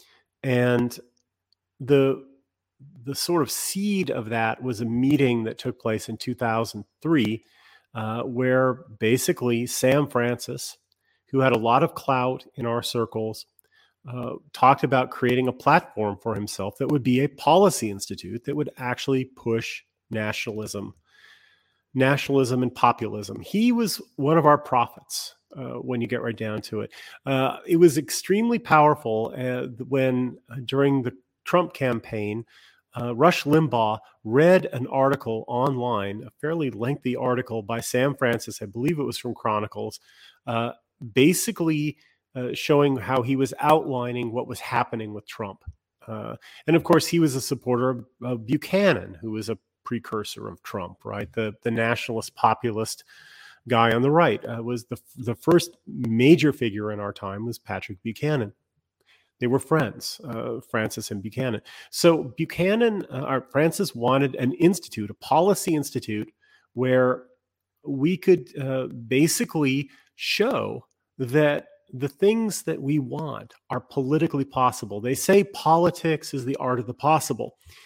And the, the sort of seed of that was a meeting that took place in two thousand three, Uh, where basically Sam Francis, who had a lot of clout in our circles, uh, talked about creating a platform for himself that would be a policy institute that would actually push nationalism, nationalism and populism. He was one of our prophets uh, when you get right down to it. Uh, it was extremely powerful uh, when, uh, during the Trump campaign, Uh, Rush Limbaugh read an article online, a fairly lengthy article by Sam Francis, I believe it was from Chronicles, uh, basically uh, showing how he was outlining what was happening with Trump. Uh, and of course, he was a supporter of, of Buchanan, who was a precursor of Trump, right? The, the nationalist populist guy on the right uh, was the, the first major figure in our time was Patrick Buchanan. They were friends, uh, Francis and Buchanan. So Buchanan, uh, or Francis wanted an institute, a policy institute, where we could uh, basically show that the things that we want are politically possible. They say politics is the art of the possible.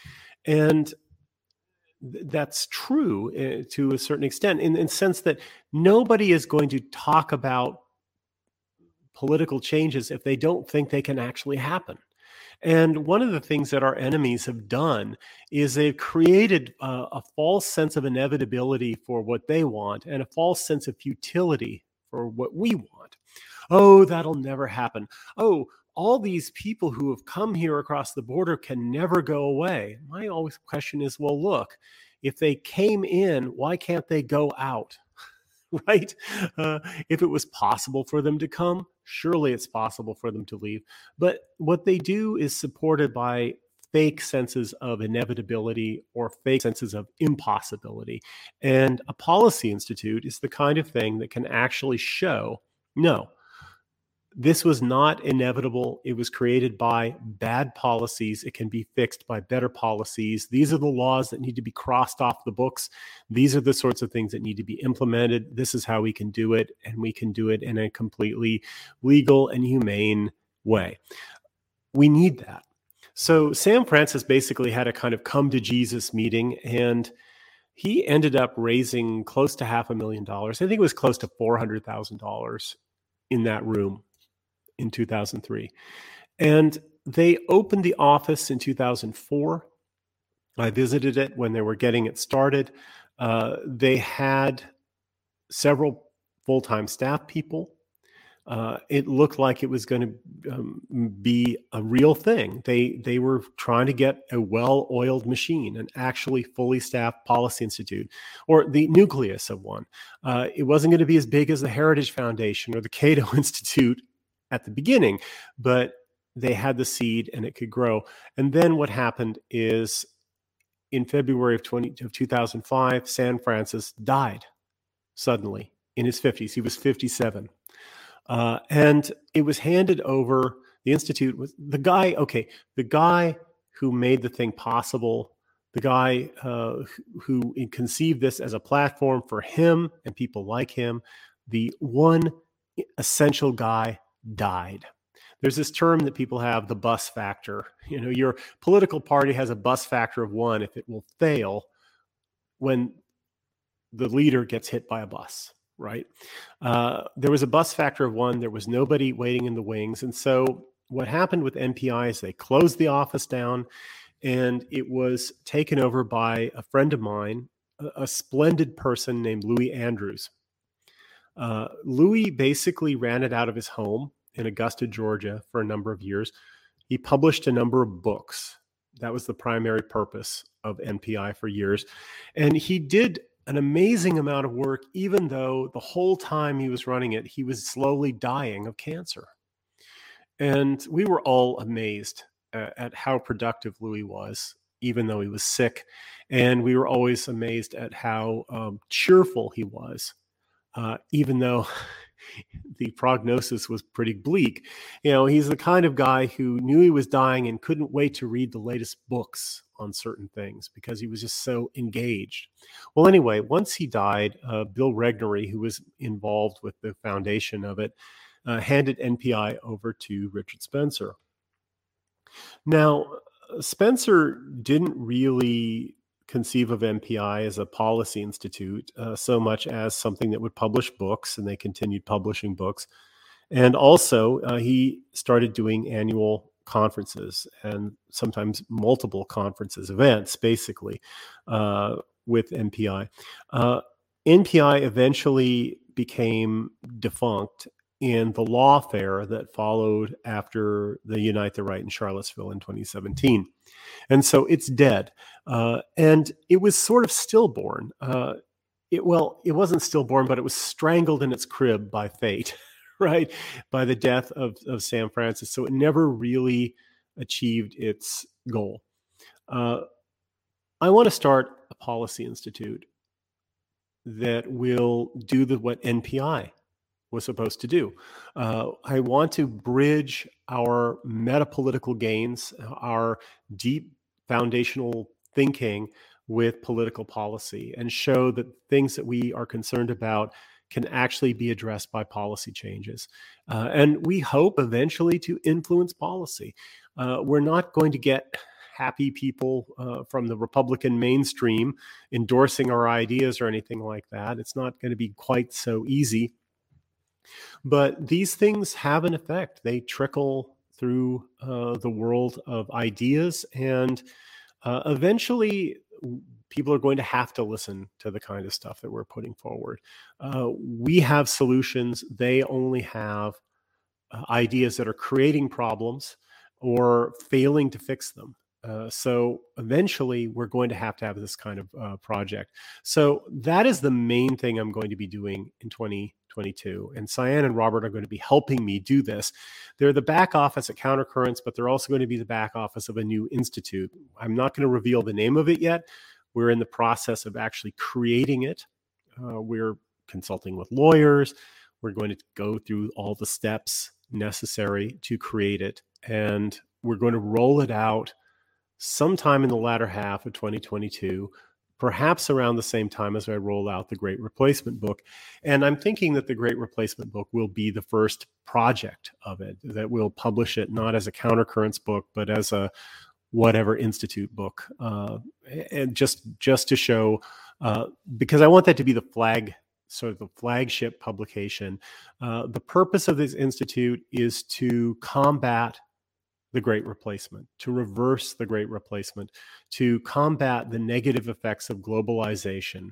And th- that's true uh, to a certain extent, in the sense that nobody is going to talk about political changes if they don't think they can actually happen. And one of the things that our enemies have done is they've created uh, a false sense of inevitability for what they want and a false sense of futility for what we want. Oh, that'll never happen. Oh, all these people who have come here across the border can never go away. My always question is, well, look, if they came in, why can't they go out? Right? Uh, if it was possible for them to come, surely it's possible for them to leave. But what they do is supported by fake senses of inevitability or fake senses of impossibility. And a policy institute is the kind of thing that can actually show, no, this was not inevitable. It was created by bad policies. It can be fixed by better policies. These are the laws that need to be crossed off the books. These are the sorts of things that need to be implemented. This is how we can do it, and we can do it in a completely legal and humane way. We need that. So Sam Francis basically had a kind of come to Jesus meeting, and he ended up raising close to half a million dollars. I think it was close to four hundred thousand dollars in that room in two thousand three. And they opened the office in two thousand four. I visited it when they were getting it started. Uh, they had several full-time staff people. Uh, it looked like it was going to um, be a real thing. They they were trying to get a well-oiled machine, an actually fully staffed policy institute, or the nucleus of one. Uh, it wasn't going to be as big as the Heritage Foundation or the Cato Institute at the beginning, but they had the seed and it could grow. And then what happened is in February of, twenty, of two thousand five, Sam Francis died suddenly in his fifties. He was fifty-seven. Uh, and it was handed over, the Institute was the guy, okay, the guy who made the thing possible, the guy uh, who conceived this as a platform for him and people like him, the one essential guy died. There's this term that people have, the bus factor. You know, your political party has a bus factor of one if it will fail when the leader gets hit by a bus, right? Uh, there was a bus factor of one. There was nobody waiting in the wings. And so what happened with N P I is they closed the office down, and it was taken over by a friend of mine, a, a splendid person named Louis Andrews. Uh, Louis basically ran it out of his home in Augusta, Georgia for a number of years. He published a number of books. That was the primary purpose of N P I for years. And he did an amazing amount of work, even though the whole time he was running it, he was slowly dying of cancer. And we were all amazed uh, at how productive Louis was, even though he was sick. And we were always amazed at how um, cheerful he was, uh, even though the prognosis was pretty bleak. You know, he's the kind of guy who knew he was dying and couldn't wait to read the latest books on certain things because he was just so engaged. Well, anyway, once he died, uh, Bill Regnery, who was involved with the foundation of it, uh, handed N P I over to Richard Spencer. Now, Spencer didn't really conceive of N P I as a policy institute uh, so much as something that would publish books, and they continued publishing books. And also, uh, he started doing annual conferences and sometimes multiple conferences, events, basically, uh, with N P I. Uh, N P I eventually became defunct in the lawfare that followed after the Unite the Right in Charlottesville in twenty seventeen. And so it's dead. Uh, and it was sort of stillborn. Uh, it, well, it wasn't stillborn, but it was strangled in its crib by fate, right? By the death of, of Sam Francis. So it never really achieved its goal. Uh, I want to start a policy institute that will do the, what N P I was supposed to do. Uh, I want to bridge our metapolitical gains, our deep foundational thinking with political policy, and show that things that we are concerned about can actually be addressed by policy changes. Uh, and we hope eventually to influence policy. Uh, we're not going to get happy people uh, from the Republican mainstream endorsing our ideas or anything like that. It's not going to be quite so easy. But these things have an effect. They trickle through uh, the world of ideas, and uh, eventually people are going to have to listen to the kind of stuff that we're putting forward. Uh, we have solutions. They only have uh, ideas that are creating problems or failing to fix them. Uh, so eventually we're going to have to have this kind of uh, project. So that is the main thing I'm going to be doing in twenty twenty-two. And Cyan and Robert are going to be helping me do this. They're the back office at Countercurrents, but they're also going to be the back office of a new institute. I'm not going to reveal the name of it yet. We're in the process of actually creating it. Uh, we're consulting with lawyers. We're going to go through all the steps necessary to create it. And we're going to roll it out sometime in the latter half of twenty twenty-two, perhaps around the same time as I roll out the Great Replacement book. And I'm thinking that the Great Replacement book will be the first project of it, that we'll publish it not as a Countercurrents book, but as a whatever institute book. Uh, and just, just to show, uh, because I want that to be the flag, sort of the flagship publication. Uh, the purpose of this institute is to combat the Great Replacement, to reverse the Great Replacement, to combat the negative effects of globalization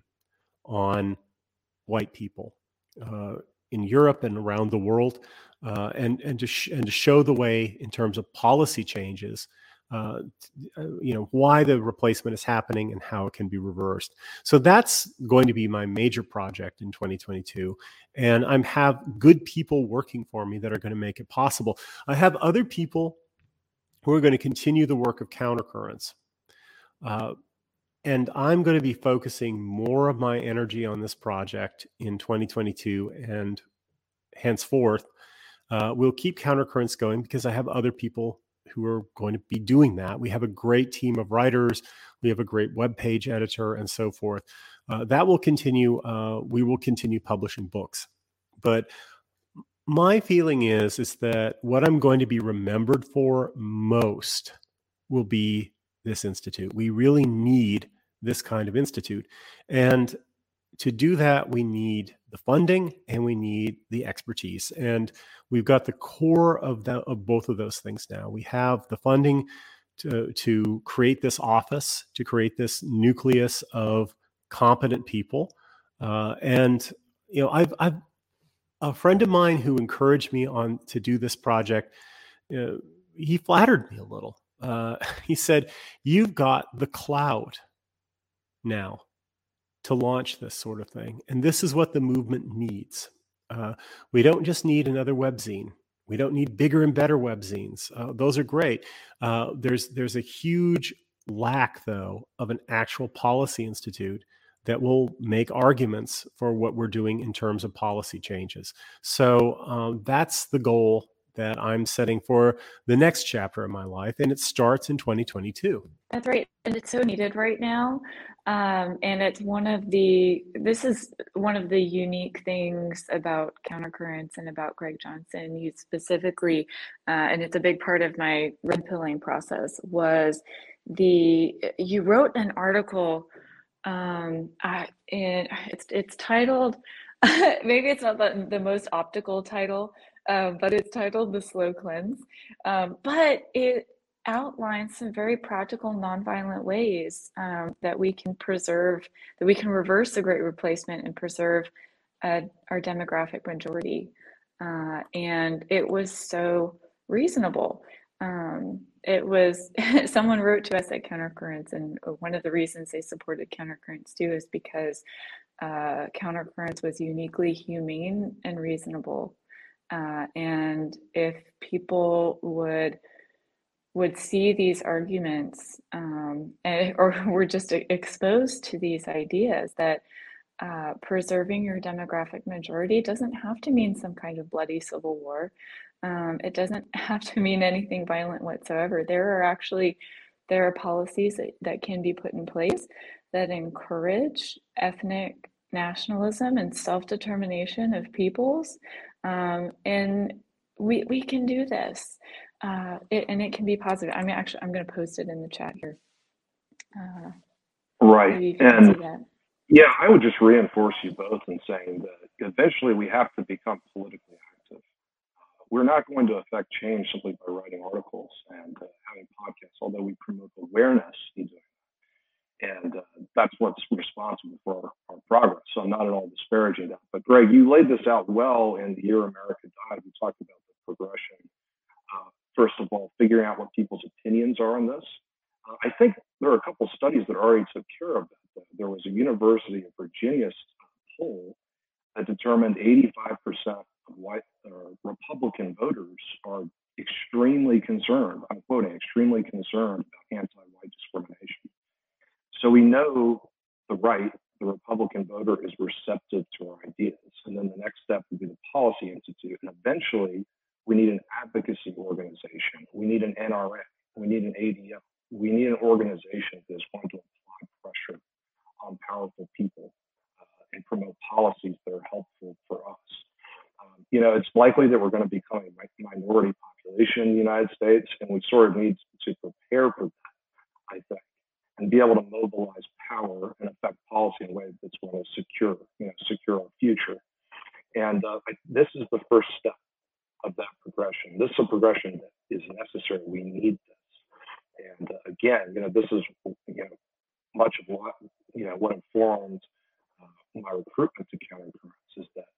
on white people uh, in Europe and around the world, uh, and and to sh- and to show the way in terms of policy changes, uh, you know, why the replacement is happening and how it can be reversed. So that's going to be my major project in twenty twenty-two, and I have good people working for me that are going to make it possible. I have other people who are going to continue the work of Countercurrents. Uh, and I'm going to be focusing more of my energy on this project in twenty twenty-two and henceforth. Uh, we'll keep Countercurrents going because I have other people who are going to be doing that. We have a great team of writers. We have a great web page editor and so forth. Uh, that will continue. Uh, we will continue publishing books. But my feeling is, is that what I'm going to be remembered for most will be this institute. We really need this kind of institute. And to do that, we need the funding and we need the expertise. And we've got the core of, the, of both of those things now. We have the funding to, to create this office, to create this nucleus of competent people. Uh, and, you know, I've, I've, a friend of mine who encouraged me on to do this project, uh, he flattered me a little. Uh, he said, "You've got the cloud now to launch this sort of thing. And this is what the movement needs. Uh, we don't just need another webzine. We don't need bigger and better webzines. Uh, those are great. Uh, there's, there's a huge lack, though, of an actual policy institute that will make arguments for what we're doing in terms of policy changes. So um, that's the goal that I'm setting for the next chapter of my life, and it starts in twenty twenty-two. That's right, and it's so needed right now. Um, and it's one of the, this is one of the unique things about Countercurrents and about Greg Johnson. You specifically, uh, and it's a big part of my red pilling process, was the, you wrote an article, um, I, and it's, it's titled, maybe it's not the, the most optical title, um, but it's titled The Slow Cleanse. Um, but it outlines some very practical, nonviolent ways um, that we can preserve, that we can reverse the Great Replacement and preserve uh, our demographic majority. Uh, and it was so reasonable. Um, it was, someone wrote to us at Countercurrents, and one of the reasons they supported Countercurrents too is because uh, Countercurrents was uniquely humane and reasonable. Uh, and if people would would see these arguments um, and, or were just exposed to these ideas that uh, preserving your demographic majority doesn't have to mean some kind of bloody civil war. Um, it doesn't have to mean anything violent whatsoever. There are actually, there are policies that, that can be put in place that encourage ethnic nationalism and self-determination of peoples. Um, and we, we can do this. Uh, it, and it can be positive. I'm actually, I'm going to post it in the chat here. Uh, right. And yeah, I would just reinforce you both in saying that eventually we have to become politically active. Uh, we're not going to affect change simply by writing articles and uh, having podcasts, although we promote awareness in doing that. And uh, that's what's responsible for our, our progress. So I'm not at all disparaging that. But Greg, you laid this out well in The Year America Died. We talked about the progression. Uh, first of all, figuring out what people's opinions are on this. Uh, I think there are a couple studies that already took care of that. There was a University of Virginia poll that determined eighty-five percent of white uh, Republican voters are extremely concerned, I'm quoting, extremely concerned about anti-white discrimination. So we know the right, the Republican voter, is receptive to our ideas. And then the next step would be the Policy Institute. And eventually, we need an advocacy organization. We need an N R A. We need an A D L. We need an organization that is going to apply pressure on powerful people uh, and promote policies that are helpful for us. Um, you know, it's likely that we're going to become a minority population in the United States, and we sort of need to prepare for that, I think, and be able to mobilize power and affect policy in a way that's going to secure, you know, secure our future. And uh, I, this is the first step of that progression. This is a progression that is necessary. We need this. And uh, again, you know, this is, you know, much of what, you know, what informed uh, my recruitment to Countercurrents is that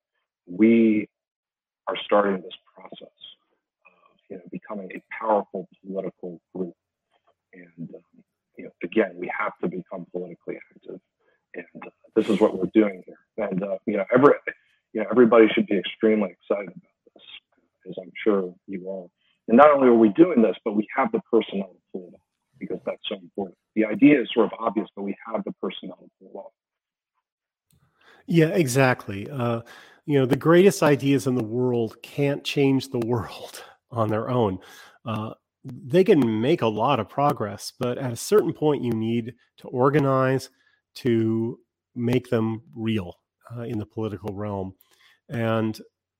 we are starting this process of, you know, becoming a powerful political group. And, um, you know, again, we have to become politically active. And uh, this is what we're doing here. And, uh, you know, every, you know, everybody should be extremely excited about this, as I'm sure you are. And not only are we doing this, but we have the personnel to pull it off, because that's so important. The idea is sort of obvious, but we have the personnel to pull it off. Yeah, exactly. Uh, you know, the greatest ideas in the world can't change the world on their own. Uh, they can make a lot of progress, but at a certain point, you need to organize to make them real uh, in the political realm. And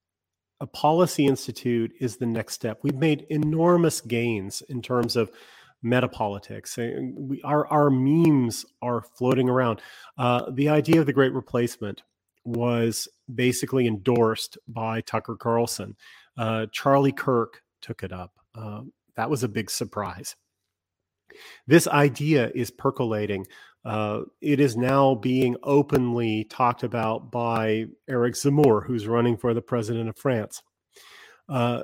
a policy institute is the next step. We've made enormous gains in terms of metapolitics. We, our, our memes are floating around. Uh, the idea of the Great Replacement was basically endorsed by Tucker Carlson. Uh, Charlie Kirk took it up. Uh, that was a big surprise. This idea is percolating. Uh, it is now being openly talked about by Eric Zemmour, who's running for the president of France. Uh,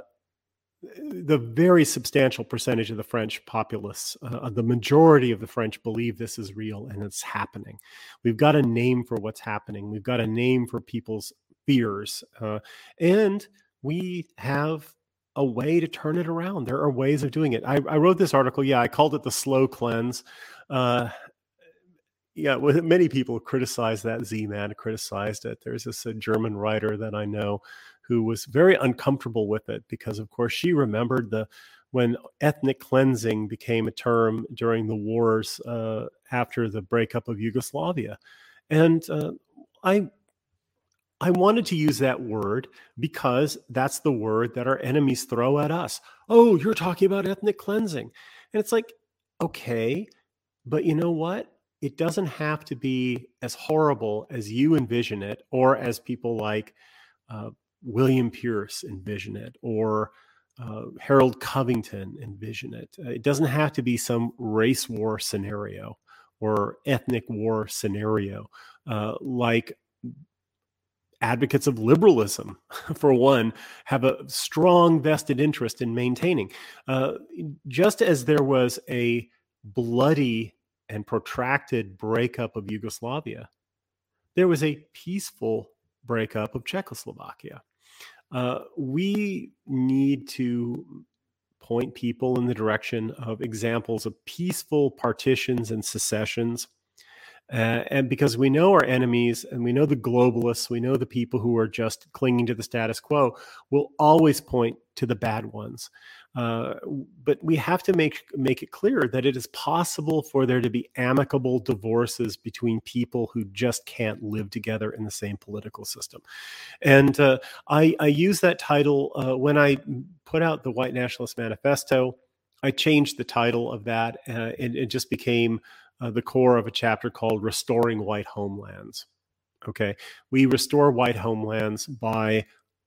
the very substantial percentage of the French populace, uh, the majority of the French believe this is real and it's happening. We've got a name for what's happening. We've got a name for people's fears. Uh, and we have a way to turn it around. There are ways of doing it. I, I wrote this article. Yeah, I called it the slow cleanse. Uh, yeah, well, many people criticized that. Z-Man criticized it. There's this uh, German writer that I know who was very uncomfortable with it because, of course, she remembered the when ethnic cleansing became a term during the wars uh, after the breakup of Yugoslavia. And uh, I I wanted to use that word because that's the word that our enemies throw at us. Oh, you're talking about ethnic cleansing. And it's like, okay, but you know what? It doesn't have to be as horrible as you envision it, or as people like uh, William Pierce envision it, or uh, Harold Covington envision it. Uh, it doesn't have to be some race war scenario or ethnic war scenario uh, like advocates of liberalism, for one, have a strong vested interest in maintaining. Uh, just as there was a bloody and protracted breakup of Yugoslavia, there was a peaceful breakup of Czechoslovakia. Uh, we need to point people in the direction of examples of peaceful partitions and secessions. Uh, and because we know our enemies and we know the globalists, we know the people who are just clinging to the status quo, will always point to the bad ones. Uh, but we have to make make it clear that it is possible for there to be amicable divorces between people who just can't live together in the same political system. And uh, I, I use that title uh, when I put out the White Nationalist Manifesto. I changed the title of that, uh, and it just became Uh, the core of a chapter called Restoring White Homelands. Okay. We restore white homelands by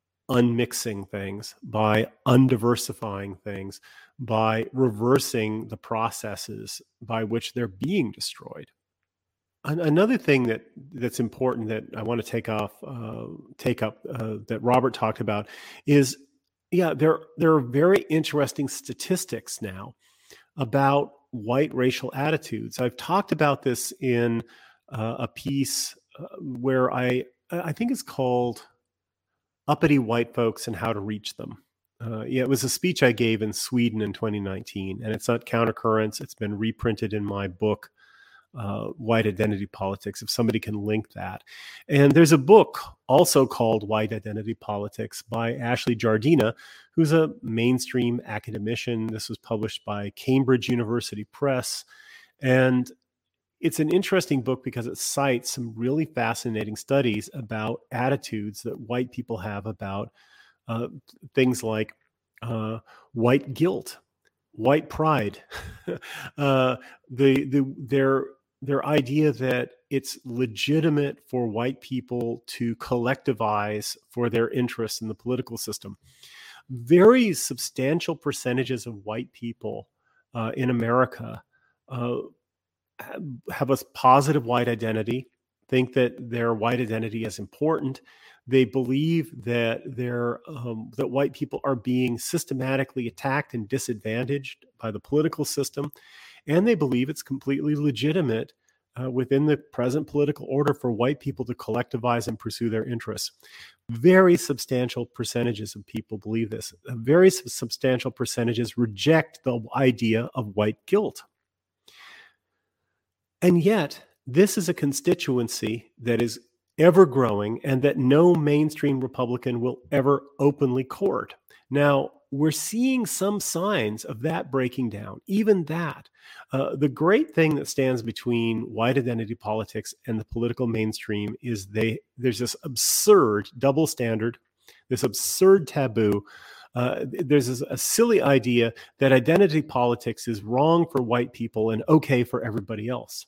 unmixing things, by undiversifying things, by reversing the processes by which they're being destroyed. An- another thing that that's important that I want to take off, uh, take up uh, that Robert talked about is, yeah, there, there are very interesting statistics now about white racial attitudes. I've talked about this in uh, a piece uh, where I I think it's called Uppity White Folks and How to Reach Them. Uh, yeah, it was a speech I gave in Sweden in twenty nineteen, and it's not Countercurrents. It's been reprinted in my book, uh, White Identity Politics, if somebody can link that. And there's a book also called White Identity Politics by Ashley Jardina, who's a mainstream academician. This was published by Cambridge University Press. And it's an interesting book because it cites some really fascinating studies about attitudes that white people have about uh, things like uh, white guilt, white pride, uh, the the their their idea that it's legitimate for white people to collectivize for their interests in the political system. Very substantial percentages of white people uh, in America uh, have a positive white identity, think that their white identity is important. They believe that they're, um, that white people are being systematically attacked and disadvantaged by the political system, and they believe it's completely legitimate uh, within the present political order for white people to collectivize and pursue their interests. Very substantial percentages of people believe this. Very substantial percentages reject the idea of white guilt. And yet, this is a constituency that is ever growing and that no mainstream Republican will ever openly court. Now, we're seeing some signs of that breaking down, even that. Uh, the great thing that stands between white identity politics and the political mainstream is they there's this absurd double standard, this absurd taboo. Uh, there's this, a silly idea that identity politics is wrong for white people and okay for everybody else.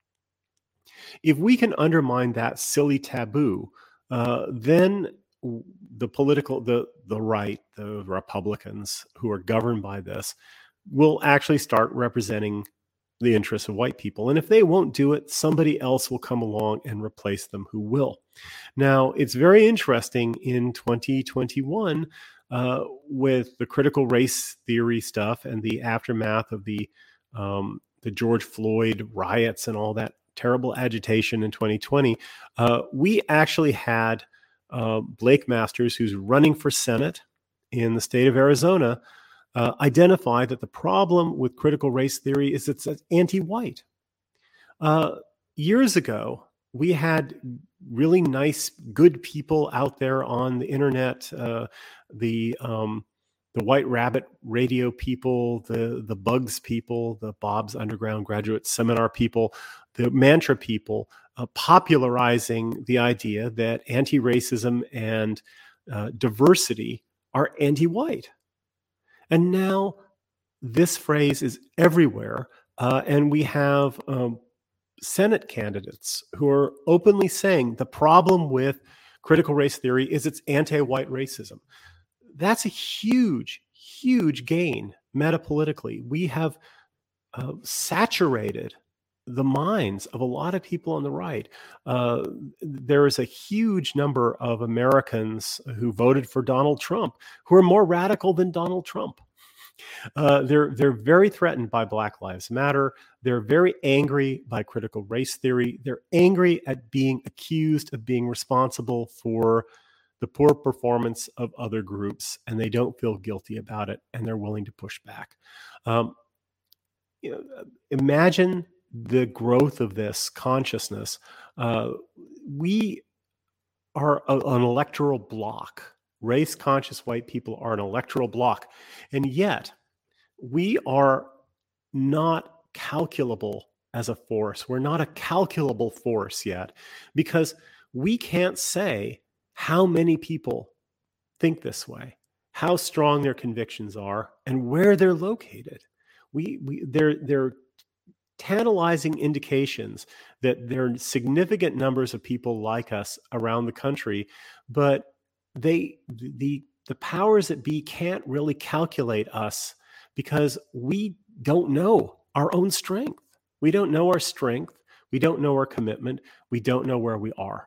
If we can undermine that silly taboo, uh, then the political, the the right, the Republicans who are governed by this will actually start representing the interests of white people. And if they won't do it, somebody else will come along and replace them who will. Now, it's very interesting in twenty twenty-one uh, with the critical race theory stuff and the aftermath of the um, the George Floyd riots and all that terrible agitation in twenty twenty. Uh, we actually had uh, Blake Masters, who's running for Senate in the state of Arizona, uh, identify that the problem with critical race theory is it's anti-white. Uh, years ago, we had really nice, good people out there on the internet, uh, the um, the White Rabbit radio people, the the Bugs people, the Bob's Underground Graduate Seminar people, the Mantra people, uh, popularizing the idea that anti-racism and uh, diversity are anti-white. And now this phrase is everywhere, uh, and we have um, Senate candidates who are openly saying the problem with critical race theory is it's anti-white racism. That's a huge, huge gain metapolitically. We have uh, saturated the minds of a lot of people on the right. Uh, there is a huge number of Americans who voted for Donald Trump who are more radical than Donald Trump. Uh, they're they're very threatened by Black Lives Matter. They're very angry by critical race theory. They're angry at being accused of being responsible for the poor performance of other groups, and they don't feel guilty about it, and they're willing to push back. Um, you know, imagine the growth of this consciousness. Uh, we are a, an electoral bloc. Race-conscious white people are an electoral bloc, and yet we are not calculable as a force. We're not a calculable force yet, because we can't say how many people think this way, how strong their convictions are, and where they're located. We, we they're they're tantalizing indications that there are significant numbers of people like us around the country, but they the the powers that be can't really calculate us because we don't know our own strength. We don't know our strength. We don't know our commitment. We don't know where we are.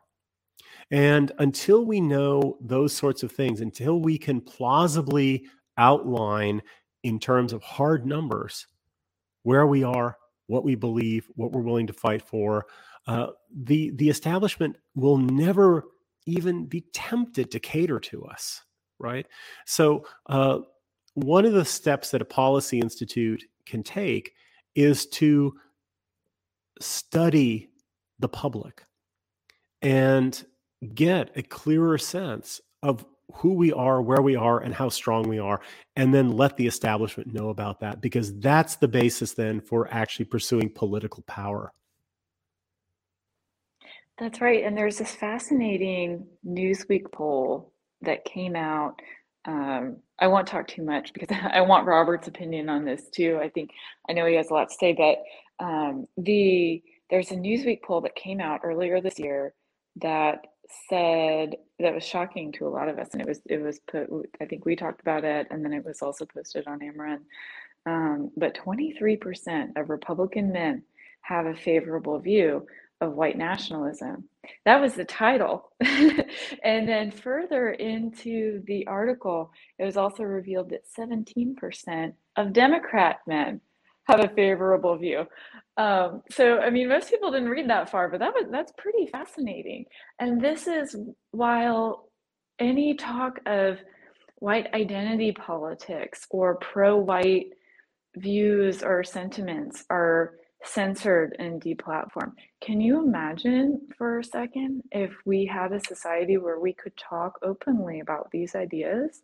And until we know those sorts of things, until we can plausibly outline in terms of hard numbers where we are, what we believe, what we're willing to fight for, uh, the, the establishment will never even be tempted to cater to us, right? So uh, one of the steps that a policy institute can take is to study the public and get a clearer sense of who we are, where we are, and how strong we are, and then let the establishment know about that, because that's the basis then for actually pursuing political power. That's right. And there's this fascinating Newsweek poll that came out. Um, I won't talk too much because I want Robert's opinion on this too. I think, I know he has a lot to say, but um, the there's a Newsweek poll that came out earlier this year that said, that was shocking to a lot of us, and it was it was put, I think we talked about it, and then it was also posted on Ameren. Um, but twenty-three percent of Republican men have a favorable view of white nationalism. That was the title. And then further into the article, it was also revealed that seventeen percent of Democrat men have a favorable view. Um, so, I mean, most people didn't read that far, but that was that's pretty fascinating. And this is while any talk of white identity politics or pro-white views or sentiments are censored and deplatformed. Can you imagine for a second if we had a society where we could talk openly about these ideas?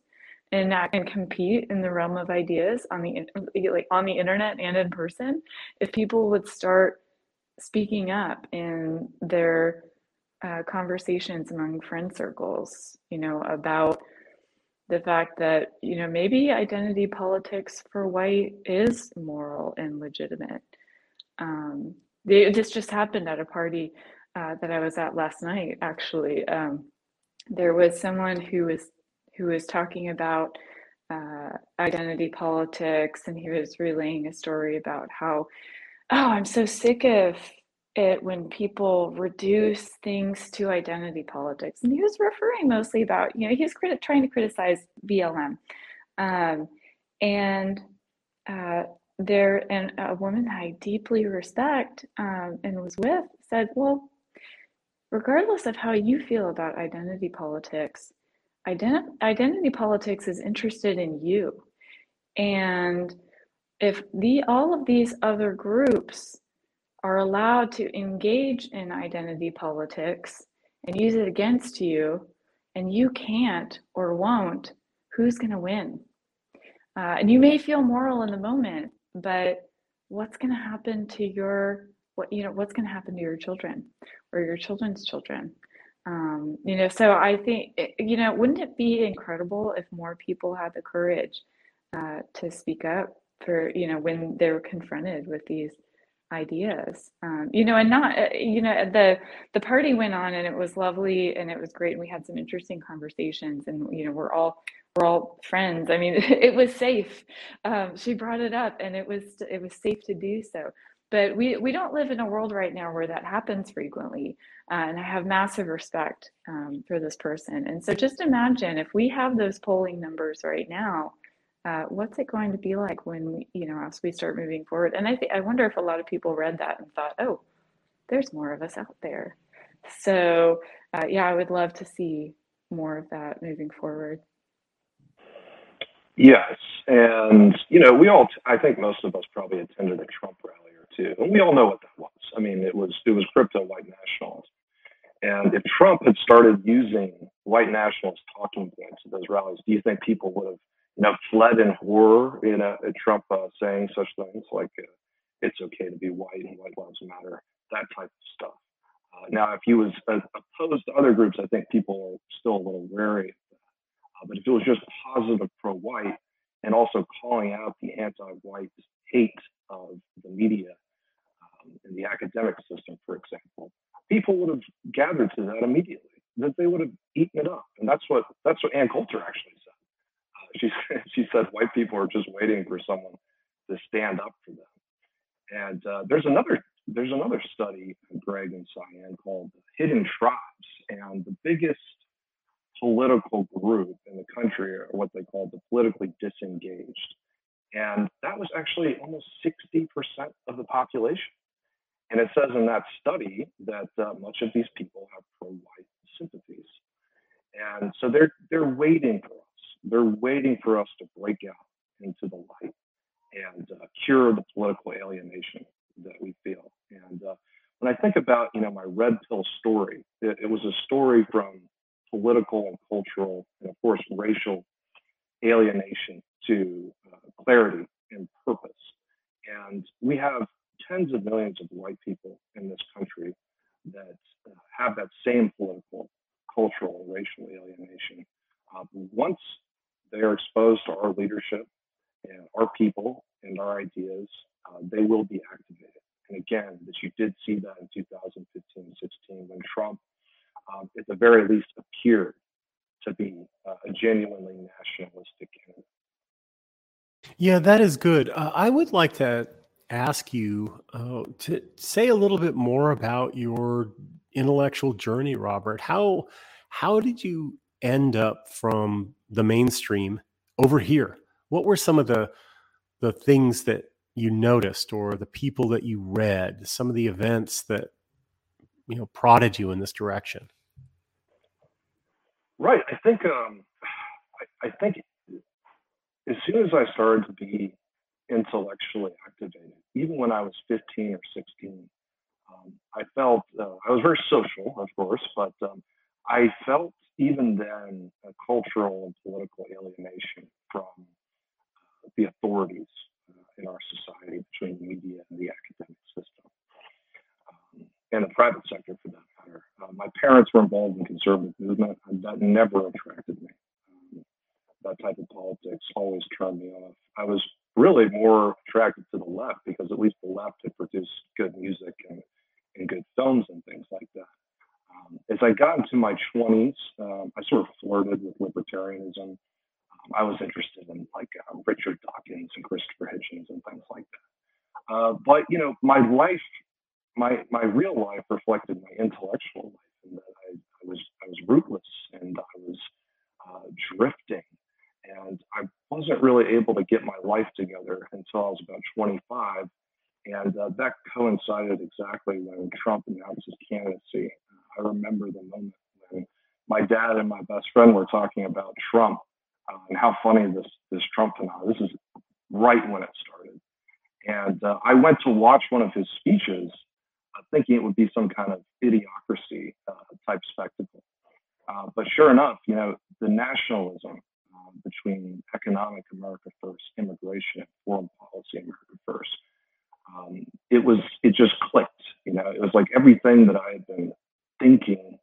enact and compete in the realm of ideas on the like on the internet and in person, if people would start speaking up in their uh, conversations among friend circles, you know, about the fact that, you know, maybe identity politics for white is moral and legitimate. Um, they, this just happened at a party uh, that I was at last night, actually. Um, there was someone who was who was talking about uh, identity politics, and he was relaying a story about how, oh, I'm so sick of it when people reduce things to identity politics. And he was referring mostly about, you know, he was crit- trying to criticize B L M. Um, and uh, there, and a woman I deeply respect um, and was with said, well, regardless of how you feel about identity politics, ident- identity politics is interested in you. And if the all of these other groups are allowed to engage in identity politics and use it against you, and you can't or won't, who's going to win? Uh, and you may feel moral in the moment, but what's going to happen to your what you know what's going to happen to your children or your children's children? Um, you know, so I think you know, wouldn't it be incredible if more people had the courage uh, to speak up for you know when they're confronted with these ideas, um, you know, and not, uh, you know, the the party went on and it was lovely and it was great and we had some interesting conversations and you know we're all we're all friends. I mean, it was safe. Um, she brought it up and it was it was safe to do so. But we we don't live in a world right now where that happens frequently, uh, and I have massive respect um, for this person. And so just imagine if we have those polling numbers right now. Uh, what's it going to be like when we, you know, as we start moving forward? And I think I wonder if a lot of people read that and thought, oh, there's more of us out there. So uh, yeah, I would love to see more of that moving forward. Yes, and you know, we all. I think most of us probably attended a Trump rally or two, and we all know what that was. I mean, it was it was crypto white nationalists. And if Trump had started using white nationalist talking points at those rallies, do you think people would have, you know, fled in horror in a, a Trump uh, saying such things like uh, "it's okay to be white" and "white lives matter," that type of stuff? Uh, now, if he was uh, opposed to other groups, I think people are still a little wary. Uh, but if it was just positive pro-white and also calling out the anti-white hate of the media um, in the academic system, for example, people would have gathered to that immediately. That they would have eaten it up, and that's what that's what Ann Coulter actually said. Uh, she she said white people are just waiting for someone to stand up for them. And uh, there's another there's another study, Greg and Cyan, called Hidden Tribes, and the biggest political group in the country are what they call the politically disengaged, and that was actually almost sixty percent of the population. And it says in that study that uh, much of these people have pro-white sympathies, and so they're they're waiting for us. They're waiting for us to break out into the light and uh, cure the political alienation that we feel. And uh, when I think about you know my red pill story, it, it was a story from political and cultural and of course racial alienation to uh, clarity and purpose. And we have tens of millions of white people in this country that uh, have that same political, cultural, and racial alienation. Uh, once they are exposed to our leadership and our people and our ideas, uh, they will be activated. And again, that you did see that in two thousand fifteen, sixteen, when Trump, um, at the very least, appeared to be uh, a genuinely nationalistic candidate. Yeah, that is good. Uh, I would like to ask you uh, to say a little bit more about your intellectual journey, Robert. How how did you end up from the mainstream over here? What were some of the the things that you noticed, or the people that you read, some of the events that you know prodded you in this direction? Right. I think um, I, I think as soon as I started to be intellectually activated, even when I was fifteen or sixteen, um, I felt uh, I was very social, of course, but um, I felt even then, a cultural and political alienation from the authorities uh, in our society, between the media and the academic system, um, and the private sector for that matter. Uh, my parents were involved in conservative movement, and that never attracted me. Um, that type of politics always turned me off. I was really more attracted to the left because at least the left had produced good music and, and good films and things like that. Um, as I got into my twenties, um, I sort of flirted with libertarianism. Um, I was interested in like uh, Richard Dawkins and Christopher Hitchens and things like that. Uh, but you know, my life, my my real life reflected my intellectual life, and that I, I was I was rootless and I was uh, drifting, and I wasn't really able to get my life together until I was about twenty-five, and uh, that coincided exactly when Trump announced his candidacy. I remember the moment when my dad and my best friend were talking about Trump uh, and how funny this this Trump phenomenon. This is right when it started, and uh, I went to watch one of his speeches, uh, thinking it would be some kind of idiocracy uh, type spectacle. Uh, but sure enough, you know, the nationalism uh, between economic America first, immigration, and foreign policy America first, um, it was it just clicked. You know, it was like everything that I had been thinking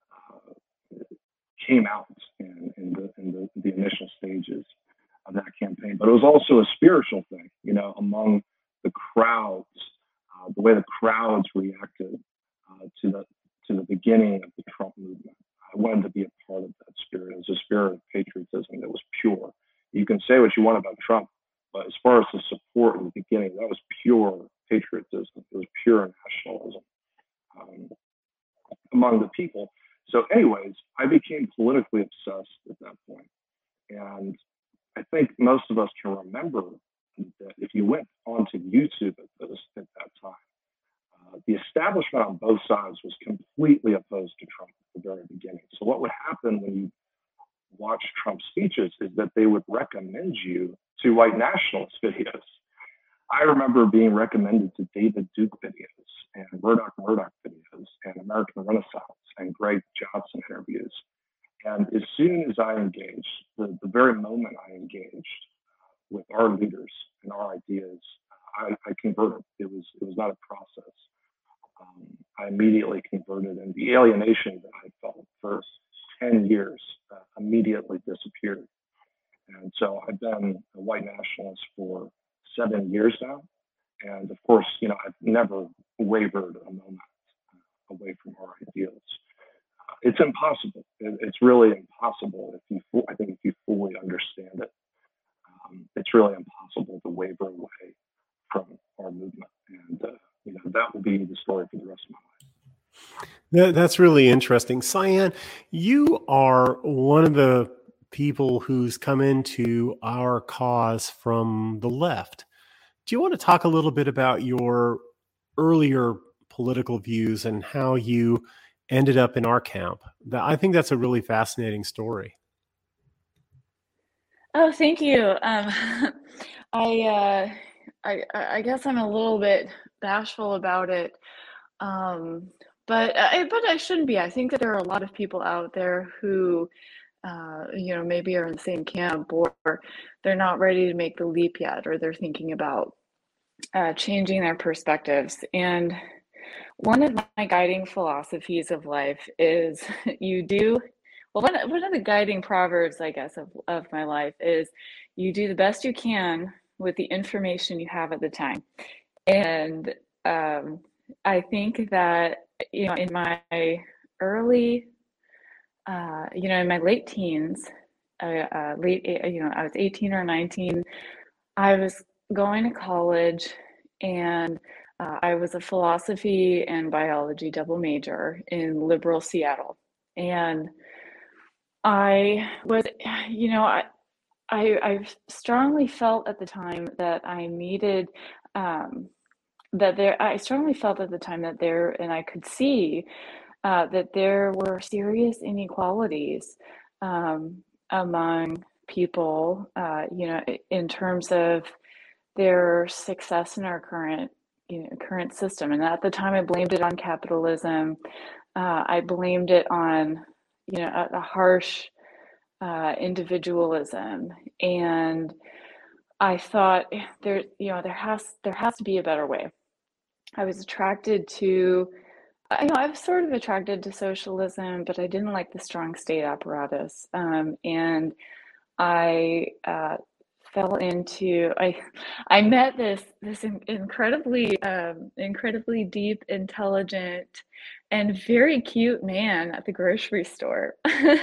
uh, came out in, in, the, in the, the initial stages of that campaign. But it was also a spiritual thing, you know, among the crowds, uh, the way the crowds reacted uh, to the to the beginning of the Trump movement. I wanted to be a part of that spirit. It was a spirit of patriotism that was pure. You can say what you want about Trump, but as far as the support in the beginning, that was pure patriotism. It was pure nationalism um, among the people. So anyways, I became politically obsessed at that point. And I think most of us can remember that if you went onto YouTube at, this, at that time, uh, the establishment on both sides was completely opposed to Trump at the very beginning. So what would happen when you watch Trump speeches is that they would recommend you to white nationalist videos. I remember being recommended to David Duke videos and Murdoch Murdoch videos and American Renaissance and Greg Johnson interviews. And as soon as I engaged, the, the very moment I engaged uh, with our leaders and our ideas, I, I converted. It was it was not a process. Um, I immediately converted, and the alienation that I felt for ten years uh, immediately disappeared. And so I've been a white nationalist for seven years now. And of course, you know, I've never wavered a moment uh, away from our ideals. Uh, it's impossible. It, it's really impossible if you, I think if you fully understand it, um, it's really impossible to waver away from our movement. And, uh, you know, that will be the story for the rest of my life. That, that's really interesting. Cyan, you are one of the people who's come into our cause from the left. Do you want to talk a little bit about your earlier political views and how you ended up in our camp? I think that's a really fascinating story. Oh, thank you. Um, I, uh, I, I guess I'm a little bit bashful about it, um, but I, but I shouldn't be. I think that there are a lot of people out there who, uh, you know, maybe are in the same camp, or they're not ready to make the leap yet, or they're thinking about uh, changing their perspectives. And one of my guiding philosophies of life is you do, well, one, one of the guiding proverbs, I guess, of, of my life is you do the best you can with the information you have at the time. And um, I think that, you know, in my early, uh, you know, in my late teens, uh, uh, late, you know, I was eighteen or nineteen, I was going to college, and uh, I was a philosophy and biology double major in liberal Seattle. And I was, you know, I, I, I strongly felt at the time that I needed, um, that there, I strongly felt at the time that there, and I could see uh, that there were serious inequalities um, among people, uh, you know, in terms of their success in our current, you know, current system. And at the time, I blamed it on capitalism. Uh, I blamed it on, you know, a, a harsh uh, individualism. And I thought there, you know, there has there has to be a better way. I was attracted to, I know I was sort of attracted to socialism, but I didn't like the strong state apparatus. Um, and I uh, fell into I I met this this incredibly um, incredibly deep, intelligent, and very cute man at the grocery store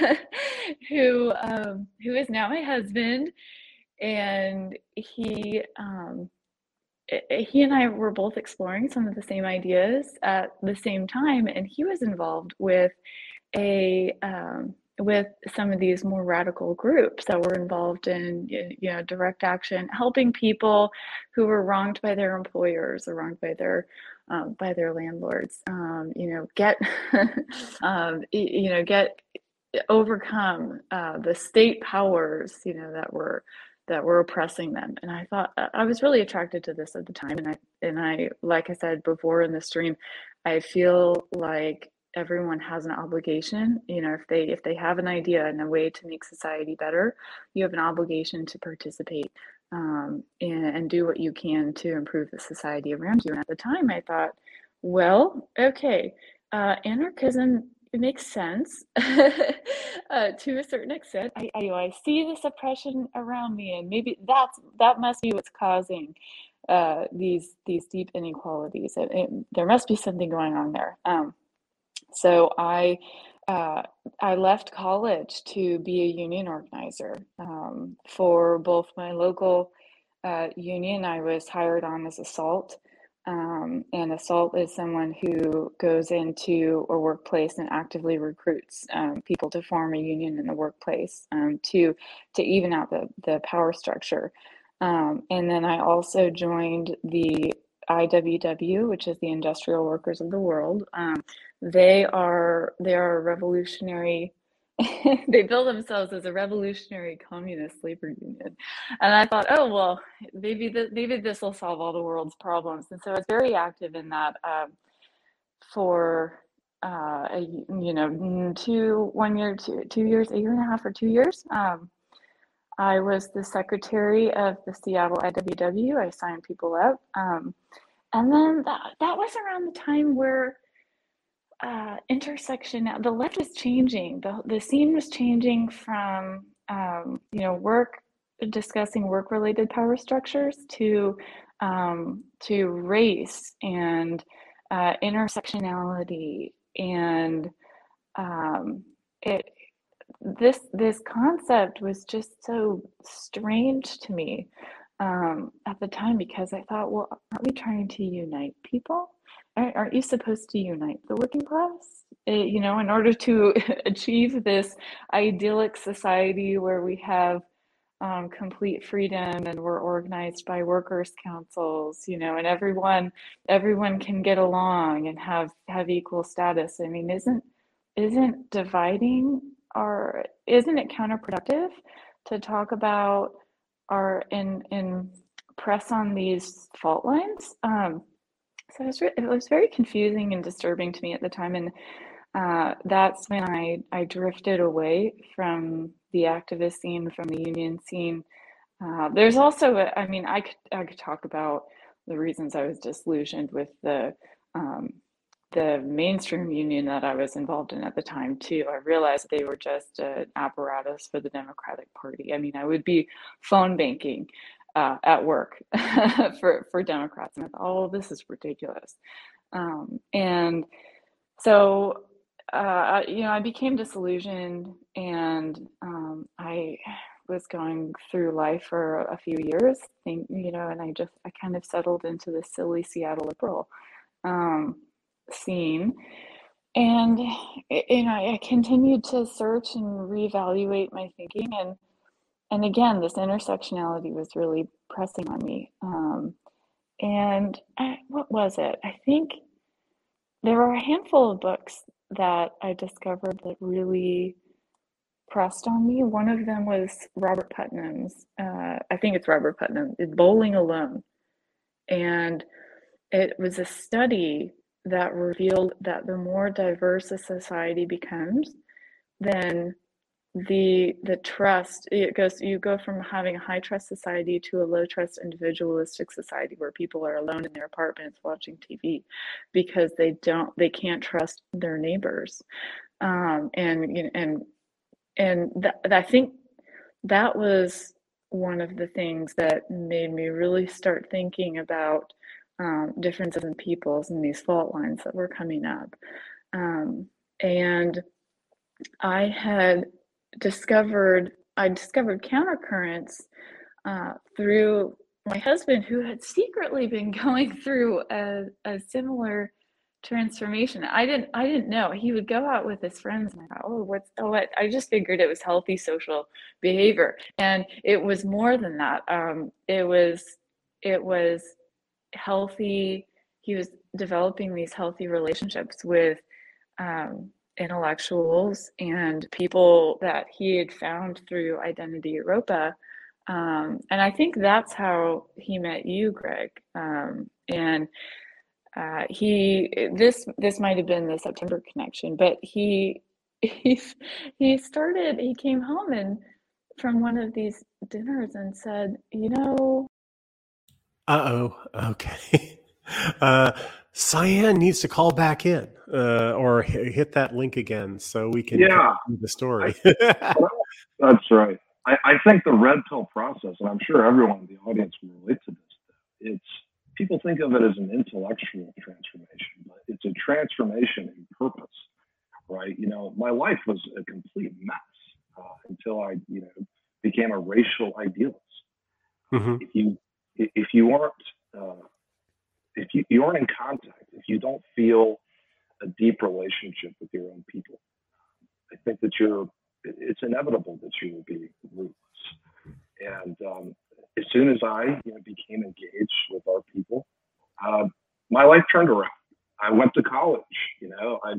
who um, who is now my husband, and he um, he and I were both exploring some of the same ideas at the same time, and he was involved with a um, with some of these more radical groups that were involved in, you know, direct action, helping people who were wronged by their employers or wronged by their um, by their landlords, um, you know, get um, you know get overcome uh, the state powers, you know, that were that were oppressing them. And I thought I was really attracted to this at the time. And I and I like I said before in the stream, I feel like everyone has an obligation. You know, if they if they have an idea and a way to make society better, you have an obligation to participate um, and, and do what you can to improve the society around you. And at the time, I thought, well, okay, uh, anarchism, it makes sense uh, to a certain extent. I, I, you know, I see this oppression around me, and maybe that's that must be what's causing uh, these these deep inequalities. It, it, there must be something going on there. Um, So I uh, I left college to be a union organizer um, for both my local uh, union. I was hired on as a SALT, um, and a SALT is someone who goes into a workplace and actively recruits um, people to form a union in the workplace um, to to even out the the power structure. Um, and then I also joined the I W W, which is the Industrial Workers of the World. Um, they are they are a revolutionary. They bill themselves as a revolutionary communist labor union, and I thought, oh well, maybe this, maybe this will solve all the world's problems. And so I was very active in that um, for uh, a, you know two one year, two two years, a year and a half, or two years. Um, I was the secretary of the Seattle I W W. I signed people up. Um, and then that, that was around the time where uh, intersection, the left was changing. The, the scene was changing from, um, you know, work, discussing work-related power structures to, um, to race and uh, intersectionality. And um, it, this this concept was just so strange to me um, at the time, because I thought, well, aren't we trying to unite people? Aren't, aren't you supposed to unite the working class? It, you know, in order to achieve this idyllic society where we have um, complete freedom and we're organized by workers' councils, you know, and everyone everyone can get along and have have equal status. I mean, isn't isn't dividing Are isn't it counterproductive to talk about our and and press on these fault lines? Um, so it was, re- it was very confusing and disturbing to me at the time, and uh, that's when I I drifted away from the activist scene, from the union scene. Uh, there's also, a, I mean, I could I could talk about the reasons I was disillusioned with the um, the mainstream union that I was involved in at the time too. I realized they were just an apparatus for the Democratic Party. I mean, I would be phone banking uh, at work for for Democrats, and I thought, oh, this is ridiculous. Um, and so, uh, you know, I became disillusioned, and um, I was going through life for a few years, think, you know, and I just I kind of settled into the silly Seattle liberal Um, scene, and you know I continued to search and reevaluate my thinking, and and again this intersectionality was really pressing on me, um, and I, what was it I think there were a handful of books that I discovered that really pressed on me. One of them was Robert Putnam's, uh, I think it's Robert Putnam, it's Bowling Alone, and it was a study that revealed that the more diverse a society becomes, then the the trust, it goes, you go from having a high trust society to a low trust individualistic society where people are alone in their apartments watching T V because they don't they can't trust their neighbors. Um, and you know, and and that, I think that was one of the things that made me really start thinking about um, differences in peoples and these fault lines that were coming up. Um, and I had discovered, I discovered countercurrents uh, through my husband, who had secretly been going through a, a similar transformation. I didn't, I didn't know. He would go out with his friends and I thought, oh, what's, oh, what? I just figured it was healthy social behavior. And it was more than that. Um, it was, it was healthy. He was developing these healthy relationships with um, intellectuals and people that he had found through Identity Europa. Um, and I think that's how he met you, Greg. Um, and uh, he, this, this might've been the September connection, but he, he, he started, he came home and from one of these dinners and said, you know, Uh-oh. Okay. Uh, Cyan needs to call back in uh, or h- hit that link again so we can Yeah. continue the story. That's right. I, I think the red pill process, and I'm sure everyone in the audience will relate to this, it's people think of it as an intellectual transformation, but it's a transformation in purpose, right? You know, my life was a complete mess uh, until I, you know, became a racial idealist. Mhm. If you if you aren't uh, if you, you aren't in contact, if you don't feel a deep relationship with your own people, I think that you're it's inevitable that you will be rootless. And um, as soon as I you know, became engaged with our people, uh, my life turned around. I went to college. You know, I,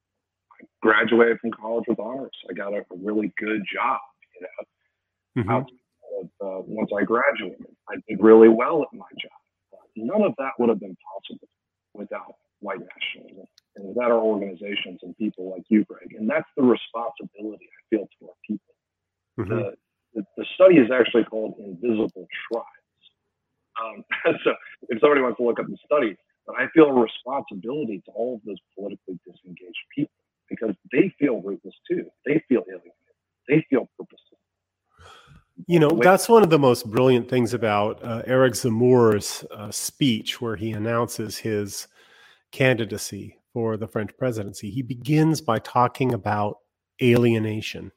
I graduated from college with honors. I got a, a really good job. You know, Mhm. out of, uh, once I graduated, I did really well at my job. Uh, none of that would have been possible without white nationalism and without our organizations and people like you, Greg. And that's the responsibility I feel to our people. Mhm. The, the, the study is actually called Invisible Tribes. Um, so if somebody wants to look up the study, but I feel a responsibility to all of those politically disengaged people because they feel rootless too. They feel alienated. They feel purposeless. You know, Wait, that's one of the most brilliant things about uh, Eric Zemmour's uh, speech, where he announces his candidacy for the French presidency. He begins by talking about alienation.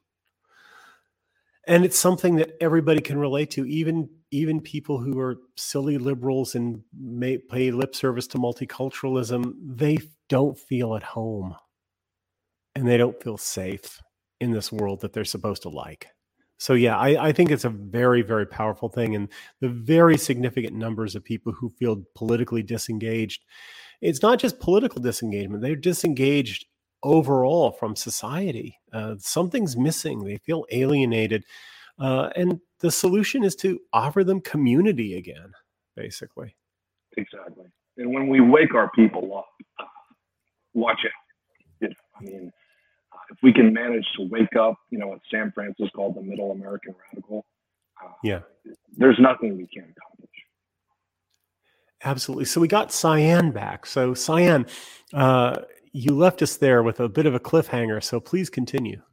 And it's something that everybody can relate to, even even people who are silly liberals and may pay lip service to multiculturalism. They don't feel at home and they don't feel safe in this world that they're supposed to like. So yeah, I, I think it's a very, very powerful thing. And the very significant numbers of people who feel politically disengaged, it's not just political disengagement, they're disengaged overall from society. Uh, something's missing. They feel alienated. Uh, and the solution is to offer them community again, basically. exactly. And when we wake our people up, uh, watch out. You know, I mean, uh, if we can manage to wake up, you know, what Sam Francis called the middle American radical, uh, Yeah, there's nothing we can't accomplish. absolutely. So we got Cyan back. So Cyan, uh, you left us there with a bit of a cliffhanger. So please continue.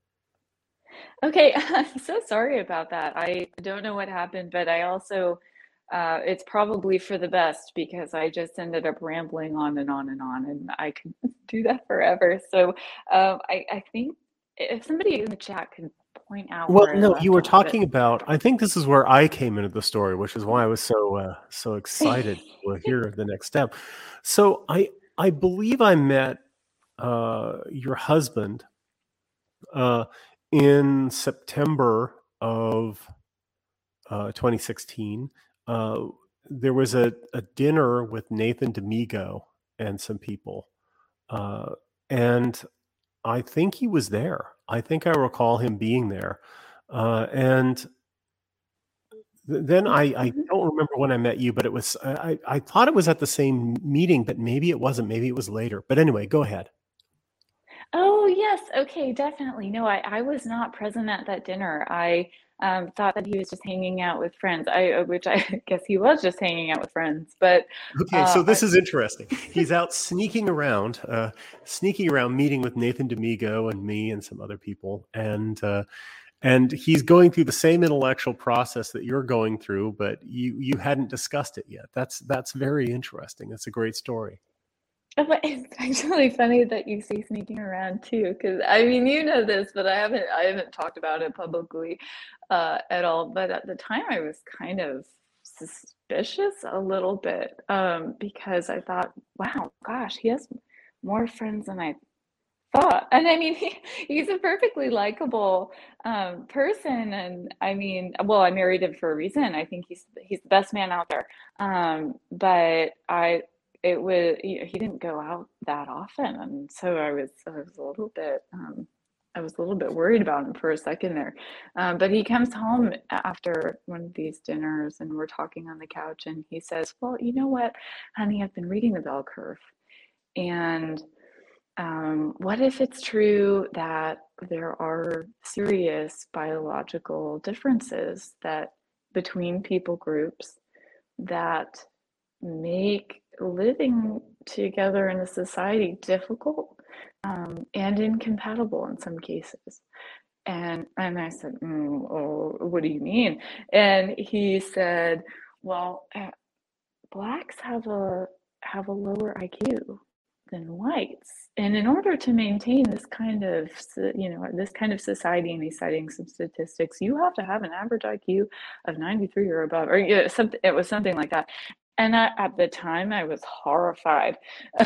okay, I'm so sorry about that. I don't know what happened, but I also, uh, it's probably for the best because I just ended up rambling on and on and on, and I could do that forever. So um, I, I think if somebody in the chat could point out Well, where I no, you left were off, talking about, I think this is where I came into the story, which is why I was so uh, so but excited to hear the next step. So I I believe I met uh, your husband uh, in September of uh, twenty sixteen. Uh, there was a, a dinner with Nathan D'Amigo and some people, uh, and I think he was there. I think I recall him being there, uh, and th- then I, I Mhm. don't remember when I met you, but it was I, I I thought it was at the same meeting, but maybe it wasn't. Maybe it was later. But anyway, go ahead. Oh, yes. Okay, definitely. No, I, I was not present at that dinner. I um, thought that he was just hanging out with friends. I, uh, which I guess he was just hanging out with friends. But Okay, uh, so I, this is interesting. He's out sneaking around, uh, sneaking around, meeting with Nathan D'Amigo and me and some other people, and uh, and he's going through the same intellectual process that you're going through, but you you hadn't discussed it yet. That's that's very interesting. That's a great story. but it's actually funny that you say sneaking around too, because I mean, you know this, but I haven't I haven't talked about it publicly uh, at all. But at the time, I was kind of suspicious a little bit um, because I thought, wow, gosh, he has more friends than I thought. And I mean, he, he's a perfectly likable um, person. And I mean, well, I married him for a reason. I think he's he's the best man out there. Um, but I, it was he, he didn't go out that often, and so I was I was a little bit. Um, I was a little bit worried about him for a second there. Um, but he comes home after one of these dinners and we're talking on the couch and he says, well, you know what, honey, I've been reading the bell curve. And um, what if it's true that there are serious biological differences that between people groups that make living together in a society difficult um, and incompatible in some cases? And and I said, mm, oh, what do you mean? And he said, well, uh, blacks have a have a lower I Q than whites. And in order to maintain this kind of, you know, this kind of society, and he's citing some statistics, you have to have an average I Q of ninety-three or above, or you know, something. It was something like that. And I, at the time, I was horrified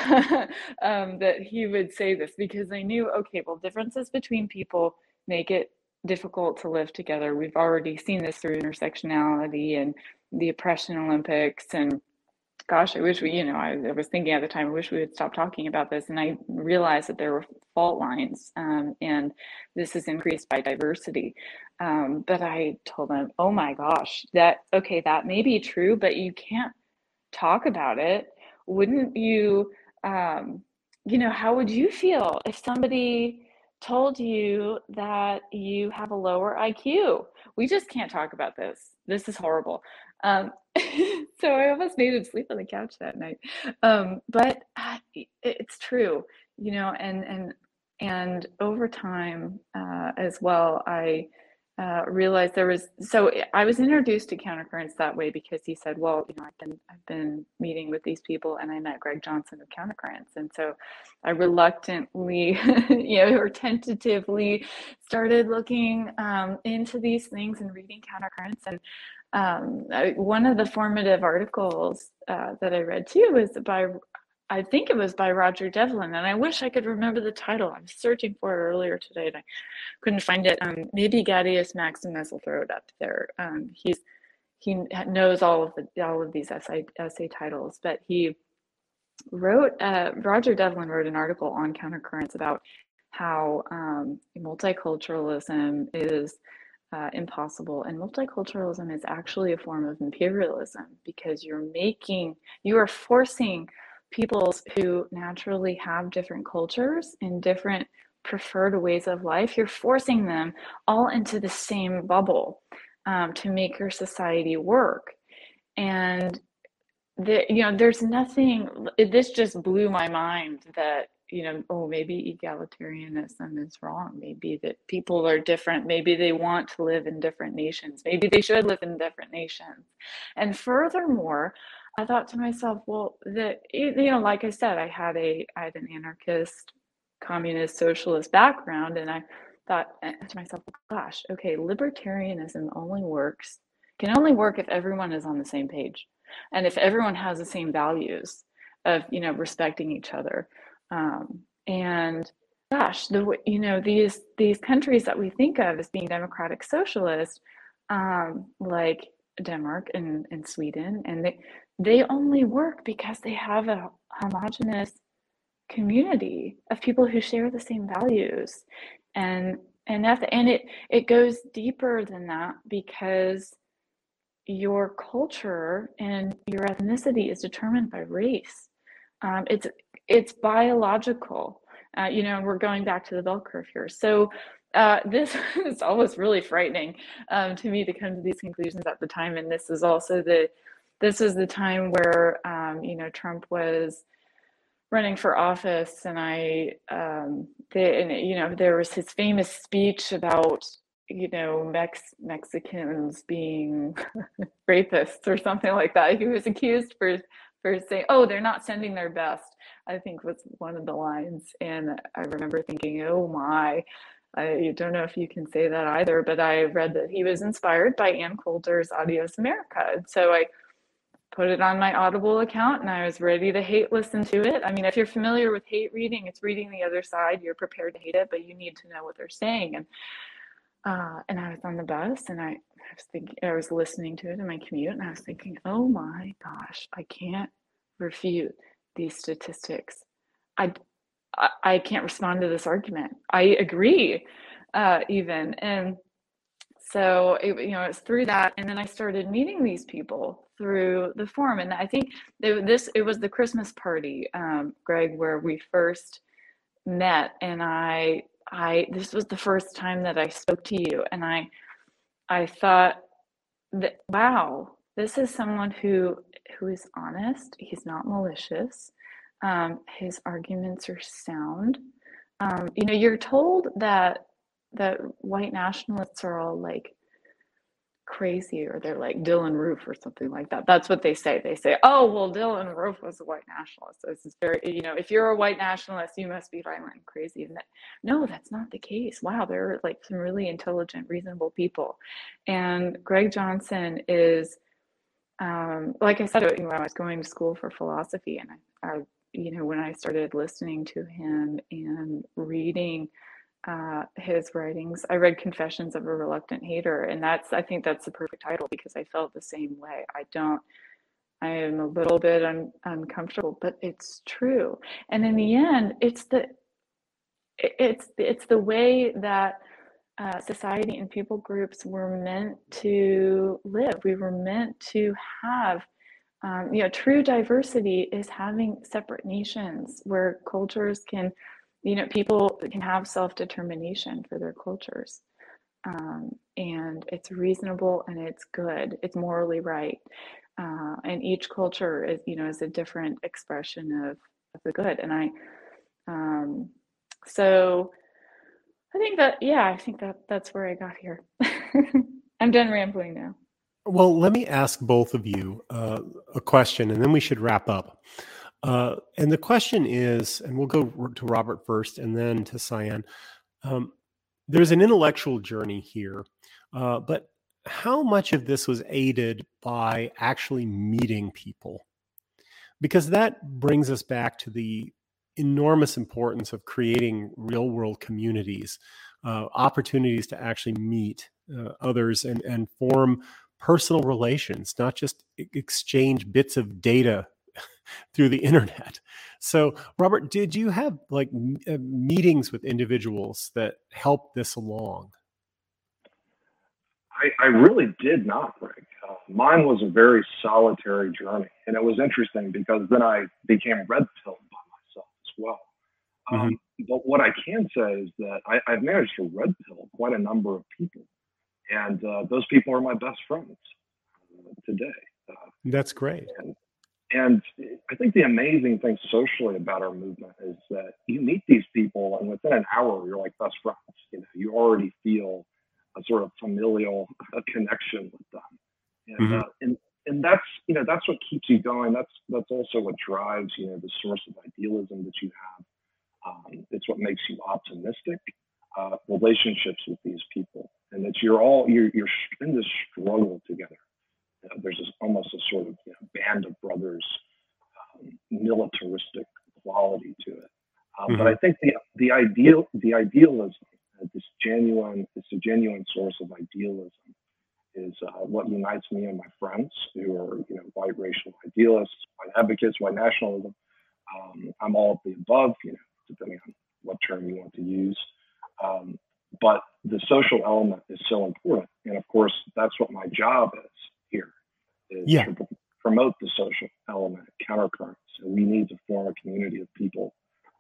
um, that he would say this because I knew, okay, well, differences between people make it difficult to live together. We've already seen this through intersectionality and the oppression Olympics and gosh, I wish we, you know, I, I was thinking at the time, I wish we would stop talking about this. And I realized that there were fault lines um, and this is increased by diversity. Um, but I told them, oh my gosh, that, okay, that may be true, but you can't talk about it. Wouldn't you, um, you know, how would you feel if somebody told you that you have a lower I Q? We just can't talk about this. This is horrible. Um, so I almost made him sleep on the couch that night. Um, but uh, it's true, you know, and and and over time uh, as well, I uh, realized there was, so I was introduced to Countercurrents that way because he said, well, you know, I've been I've been meeting with these people and I met Greg Johnson of Countercurrents. And so I reluctantly, you know, or tentatively started looking um, into these things and reading Countercurrents. And um, I, one of the formative articles uh, that I read too was by, I think it was by Roger Devlin, and I wish I could remember the title. I was searching for it earlier today and I couldn't find it. Um, maybe Gadius Maximus will throw it up there. Um, he's he knows all of the all of these essay essay titles, but he wrote. Uh, Roger Devlin wrote an article on Countercurrents about how um, multiculturalism is uh, impossible, and multiculturalism is actually a form of imperialism because you're making you are forcing peoples who naturally have different cultures and different preferred ways of life, you're forcing them all into the same bubble um, to make your society work. And the, you know, there's nothing, this just blew my mind that, you know, oh, maybe egalitarianism is wrong. Maybe that people are different. Maybe they want to live in different nations. Maybe they should live in different nations. And furthermore, I thought to myself, well, the, you know, like I said, I had a, I had an anarchist, communist, socialist background, and I thought to myself, gosh, okay, libertarianism only works, can only work if everyone is on the same page, and if everyone has the same values of, you know, respecting each other. Um, and gosh, the you know these these countries that we think of as being democratic socialist, um, like Denmark and, and Sweden, and they they only work because they have a homogenous community of people who share the same values, and and that and it it goes deeper than that because your culture and your ethnicity is determined by race. Um, it's it's biological. Uh, you know, we're going back to the bell curve here. So uh, this is always really frightening um, to me to come to these conclusions at the time. And this is also the, this was the time where, um, you know, Trump was running for office, and I, um, they, and, you know, there was his famous speech about, you know, Mex Mexicans being rapists or something like that. He was accused for for saying, "Oh, they're not sending their best," I think was one of the lines. And I remember thinking, "Oh my, I don't know if you can say that either." But I read that he was inspired by Ann Coulter's Adios America, and so I put it on my Audible account, and I was ready to hate listen to it. I mean, if you're familiar with hate reading, it's reading the other side. You're prepared to hate it, but you need to know what they're saying. And uh, and I was on the bus, and I, I was thinking, I was listening to it in my commute, and I was thinking, oh my gosh, I can't refute these statistics. I, I, I can't respond to this argument. I agree, uh, even. And so, it, you know, it's through that. And then I started meeting these people through the forum. And I think it, this, it was the Christmas party, um, Greg, where we first met. And I, I, this was the first time that I spoke to you. And I, I thought that, wow, this is someone who, who is honest. He's not malicious. Um, his arguments are sound. Um, you know, you're told that that white nationalists are all like crazy, or they're like Dylan Roof or something like that. That's what they say. They say, oh, well, Dylan Roof was a white nationalist. So this is very, you know, if you're a white nationalist, you must be violent and crazy. And that, no, that's not the case. Wow, there are like some really intelligent, reasonable people. And Greg Johnson is, um, like I said, you know, I was going to school for philosophy, and I, I you know, when I started listening to him and reading uh, his writings, I read Confessions of a Reluctant Hater, and that's, I think that's the perfect title, because I felt the same way. I don't, I am a little bit un, uncomfortable, but it's true. And in the end, it's the, it's, it's the way that uh, society and people groups were meant to live. We were meant to have Um, you know, true diversity is having separate nations where cultures can, you know, people can have self-determination for their cultures. Um, and it's reasonable and it's good. It's morally right. Uh, and each culture is, you know, is a different expression of, of the good. And I, um, so I think that, yeah, I think that that's where I got here. I'm done rambling now. Well, let me ask both of you uh, a question, and then we should wrap up. Uh, and the question is, and we'll go to Robert first and then to Cyan. Um, there's an intellectual journey here, uh, but how much of this was aided by actually meeting people? Because that brings us back to the enormous importance of creating real-world communities, uh, opportunities to actually meet uh, others and, and form personal relations, not just exchange bits of data through the internet. So, Robert, did you have like uh, meetings with individuals that helped this along? I, I really did not, Greg. Uh, mine was a very solitary journey, and it was interesting because then I became red pilled by myself as well. Um, mm-hmm. But what I can say is that I, I've managed to red pill quite a number of people. And uh, those people are my best friends uh, today. Uh, That's great. And, and I think the amazing thing socially about our movement is that you meet these people, and within an hour, you're like best friends. You know, you already feel a sort of familial uh, connection with them, and mm-hmm. uh, and and that's you know that's what keeps you going. That's that's also what drives you know the source of idealism that you have. Um, it's what makes you optimistic. Uh, relationships with these people, and that you're all you're you're in this struggle together. Uh, there's this, almost a sort of you know, band of brothers, um, militaristic quality to it. Um, mm-hmm. But I think the the ideal the idealism, uh, this genuine, it's a genuine source of idealism, is uh, what unites me and my friends who are you know white racial idealists, white advocates, white nationalism. Um, I'm all of the above, you know, depending on what term you want to use. Um, but the social element is so important. And of course, that's what my job is here, is yeah. to promote the social element, countercurrents. And we need to form a community of people uh,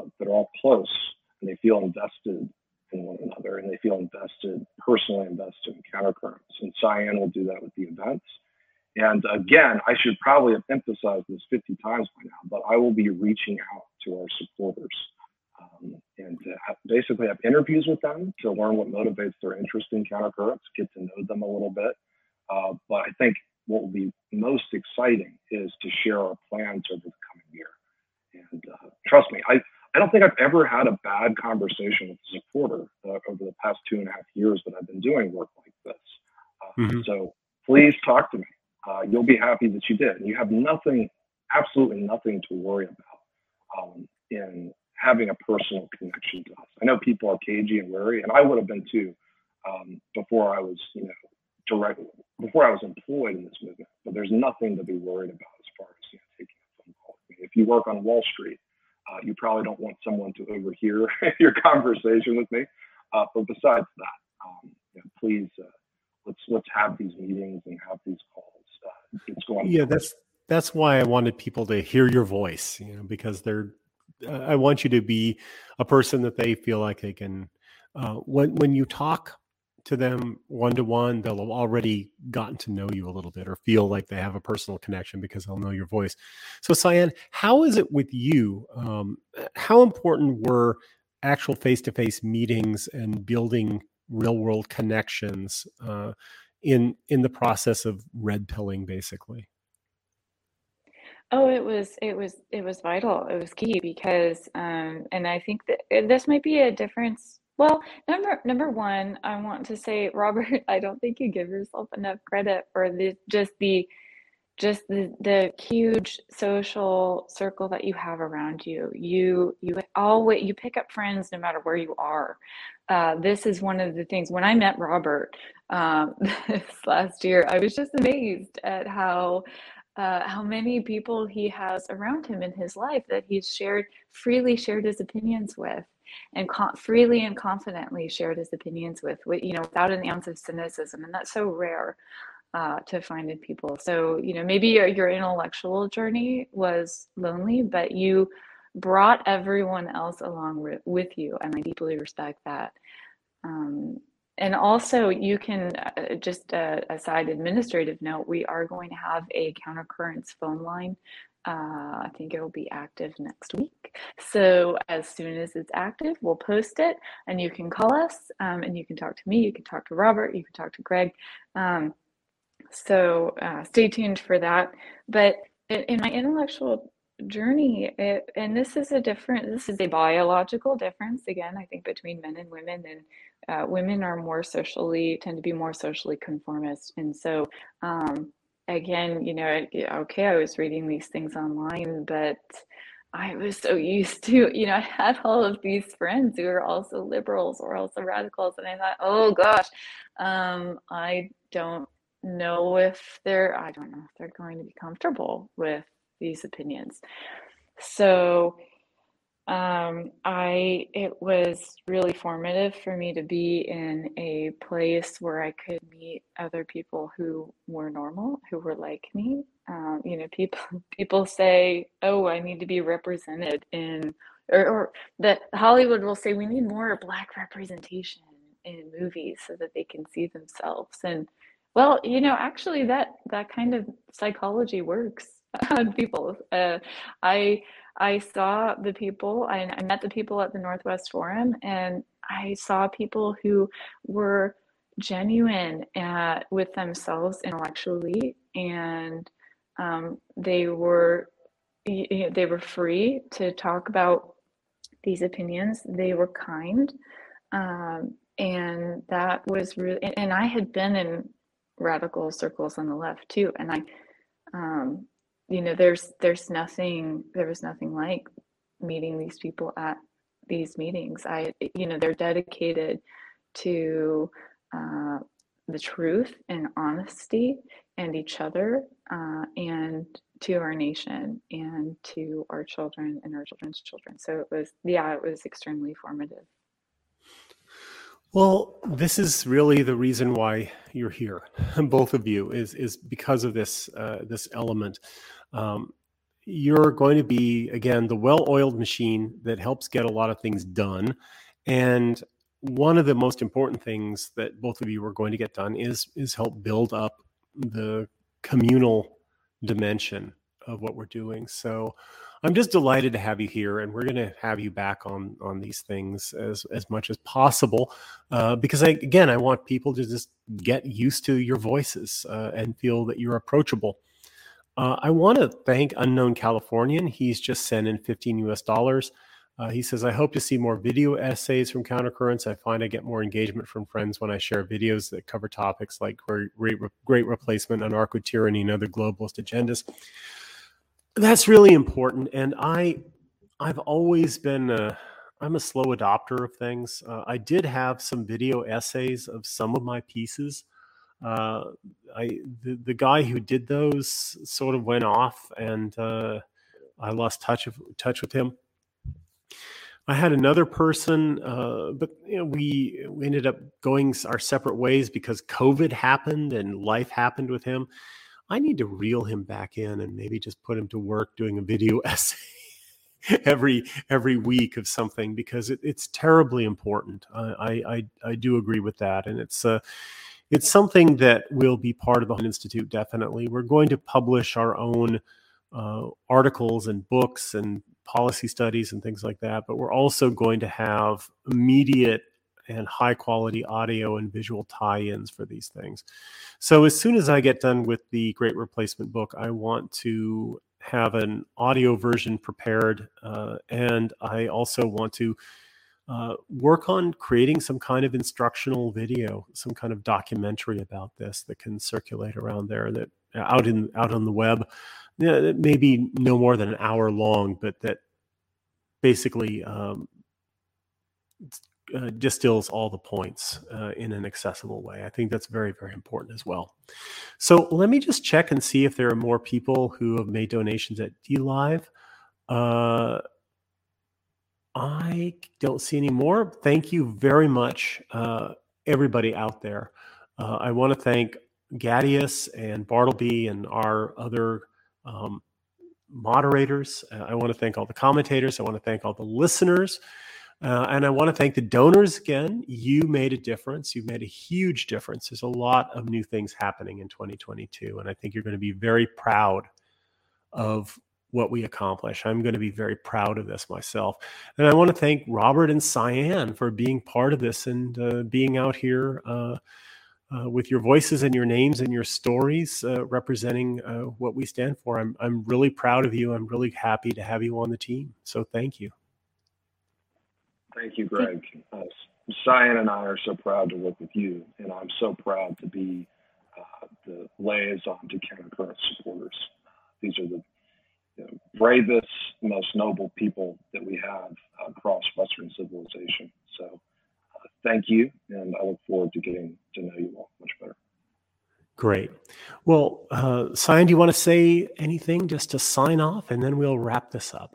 that are all close, and they feel invested in one another, and they feel invested, personally invested in Countercurrents. And Cyan will do that with the events. And again, I should probably have emphasized this fifty times by now, but I will be reaching out to our supporters um, and to have, basically have interviews with them to learn what motivates their interest in Countercurrents, get to know them a little bit. Uh, but I think what will be most exciting is to share our plans over the coming year. And uh, trust me, I, I don't think I've ever had a bad conversation with a supporter uh, over the past two and a half years that I've been doing work like this. Uh, mm-hmm. So please talk to me. Uh, you'll be happy that you did. And you have nothing, absolutely nothing to worry about um, in having a personal connection to us. I know people are cagey and wary, and I would have been too um, before I was, you know, direct, before I was employed in this movement. But there's nothing to be worried about as far as, you know, taking a phone call with me. If you work on Wall Street, uh, you probably don't want someone to overhear your conversation with me. Uh, but besides that, um, you know, please uh, let's let's have these meetings and have these calls. Uh, it's going. Yeah, that's that's why I wanted people to hear your voice, you know, because they're. Uh, I want you to be a person that they feel like they can. Uh, when when you talk to them one to one, they'll have already gotten to know you a little bit, or feel like they have a personal connection because they'll know your voice. So, Cyan, how is it with you? Um, how important were actual face-to-face meetings and building real-world connections uh, in in the process of red pilling, basically? Oh, it was it was it was vital. It was key because, um, and I think that this might be a difference. Well, number number one, I want to say, Robert, I don't think you give yourself enough credit for the just the just the the huge social circle that you have around you. You you always you pick up friends no matter where you are. Uh, this is one of the things. When I met Robert um, this last year, I was just amazed at how. Uh, how many people he has around him in his life that he's shared, freely shared his opinions with, and con- freely and confidently shared his opinions with, with, you know, without an ounce of cynicism. And that's so rare uh, to find in people. So, you know, maybe your, your intellectual journey was lonely, but you brought everyone else along with, with you. And I deeply respect that. Um, And also, you can, uh, just a, a side administrative note, we are going to have a Countercurrents phone line. Uh, I think it will be active next week. So as soon as it's active, we'll post it and you can call us um, and you can talk to me, you can talk to Robert, you can talk to Greg. Um, so uh, stay tuned for that. But in, in my intellectual journey, it, and this is a different, this is a biological difference, again, I think, between men and women. And uh, women are more socially, tend to be more socially conformist. And so, um, again, you know, okay, I was reading these things online, but I was so used to, you know, I had all of these friends who are also liberals or also radicals. And I thought, oh gosh, um, I don't know if they're, I don't know if they're going to be comfortable with these opinions. So um, I, it was really formative for me to be in a place where I could meet other people who were normal, who were like me. Um, you know, people, people say, oh, I need to be represented in, or, or that Hollywood will say, we need more Black representation in movies so that they can see themselves. And well, you know, actually that, that kind of psychology works on people. Uh, I, I saw the people, I, I met the people at the Northwest Forum, and I saw people who were genuine at, with themselves intellectually, and um, they were you know, they were free to talk about these opinions. They were kind, um, and that was really. And, and I had been in radical circles on the left too, and I. Um, you know, there's there's nothing there was nothing like meeting these people at these meetings. I you know, they're dedicated to uh, the truth and honesty and each other uh, and to our nation and to our children and our children's children. So it was, yeah, it was extremely formative. Well, this is really the reason why you're here, both of you, is is because of this uh, this element. Um, you're going to be, again, the well-oiled machine that helps get a lot of things done. And one of the most important things that both of you are going to get done is, is help build up the communal dimension of what we're doing. So I'm just delighted to have you here, and we're going to have you back on, on these things as, as much as possible. Uh, because I, again, I want people to just get used to your voices uh, and feel that you're approachable. Uh, I want to thank Unknown Californian. He's just sent in fifteen U S dollars. Uh, he says, I hope to see more video essays from Countercurrents. I find I get more engagement from friends when I share videos that cover topics like great, great replacement, anarcho-tyranny, and other globalist agendas. That's really important. And I, I've always been, a, I'm a slow adopter of things. Uh, I did have some video essays of some of my pieces. Uh, I the, the guy who did those sort of went off, and uh, I lost touch of touch with him. I had another person, uh, but you know, we, we ended up going our separate ways because COVID happened and life happened with him. I need to reel him back in and maybe just put him to work doing a video essay every every week of something, because it, it's terribly important. I, I I do agree with that, and it's uh, it's something that will be part of the Hund Institute. Definitely, we're going to publish our own uh, articles and books and policy studies and things like that, but we're also going to have immediate and high quality audio and visual tie-ins for these things. So as soon as I get done with the Great Replacement book, I want to have an audio version prepared, uh, and I also want to uh, work on creating some kind of instructional video, some kind of documentary about this that can circulate around there, that out in out on the web. Yeah, maybe no more than an hour long, but that basically um, uh, distills all the points uh, in an accessible way. I think that's very, very important as well. So let me just check and see if there are more people who have made donations at DLive. Uh, I don't see any more. Thank you very much, uh, everybody out there. Uh, I want to thank Gadius and Bartleby and our other Um, moderators. Uh, I want to thank all the commentators. I want to thank all the listeners. Uh, and I want to thank the donors again. You made a difference. You made a huge difference. There's a lot of new things happening in twenty twenty-two. And I think you're going to be very proud of what we accomplish. I'm going to be very proud of this myself. And I want to thank Robert and Cyan for being part of this and uh, being out here uh, Uh, with your voices and your names and your stories uh, representing uh, what we stand for. I'm I'm really proud of you. I'm really happy to have you on the team. So thank you. Thank you, Greg. Uh, Cyan and I are so proud to work with you, and I'm so proud to be uh, the liaison to Countercurrent supporters. These are the you know, bravest, most noble people that we have across Western civilization. So thank you, and I look forward to getting to know you all much better. Great. Well, uh, Cyan, do you want to say anything just to sign off, and then we'll wrap this up?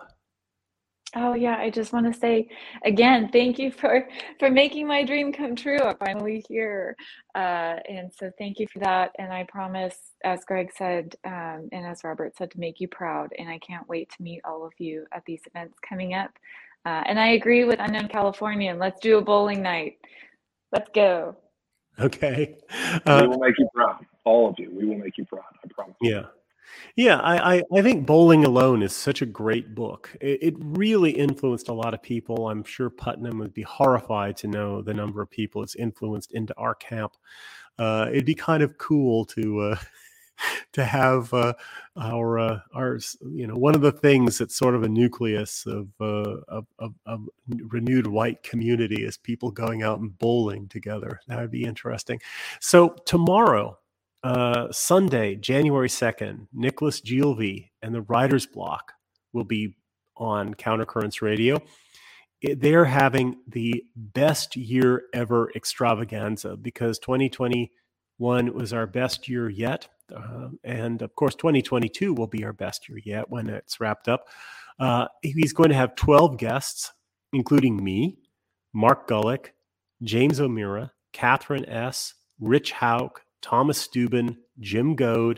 Oh yeah, I just want to say again, thank you for for making my dream come true. I'm finally here, uh, and so thank you for that. And I promise, as Greg said, um, and as Robert said, to make you proud. And I can't wait to meet all of you at these events coming up. Uh, and I agree with Unknown Californian. Let's do a bowling night. Let's go. Okay. Uh, we will make you proud. All of you. We will make you proud. I promise. Yeah. Yeah. I, I, I think Bowling Alone is such a great book. It, it really influenced a lot of people. I'm sure Putnam would be horrified to know the number of people it's influenced into our camp. Uh, it'd be kind of cool to uh, to have uh, our uh, our you know one of the things that's sort of a nucleus of, uh, of, of of renewed white community is people going out and bowling together. That would be interesting. So tomorrow, uh, Sunday, January second, Nicholas Gielvi and the Writer's Block will be on Countercurrents Radio. They're having the best year ever extravaganza because twenty twenty-one was our best year yet. Uh, and of course, twenty twenty-two will be our best year yet when it's wrapped up. Uh, he's going to have twelve guests, including me, Mark Gulick, James O'Meara, Catherine S., Rich Hauk, Thomas Steuben, Jim Goad,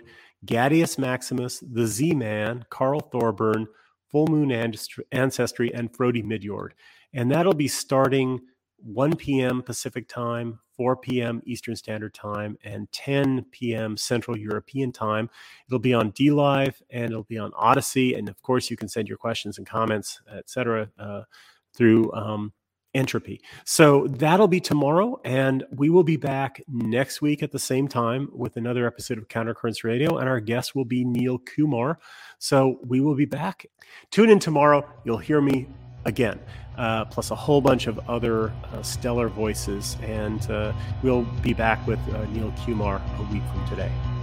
Gadius Maximus, the Z-Man, Carl Thorburn, Full Moon Ancestry, and Frody Midjord. And that'll be starting one p.m. Pacific time, four p.m. Eastern Standard Time, and ten p.m. Central European Time. It'll be on DLive, and it'll be on Odyssey. And of course, you can send your questions and comments, et cetera, uh, through um, Entropy. So that'll be tomorrow, and we will be back next week at the same time with another episode of Countercurrents Radio, and our guest will be Neil Kumar. So we will be back. Tune in tomorrow. You'll hear me again, uh, plus a whole bunch of other uh, stellar voices, and uh, we'll be back with uh, Neil Kumar a week from today.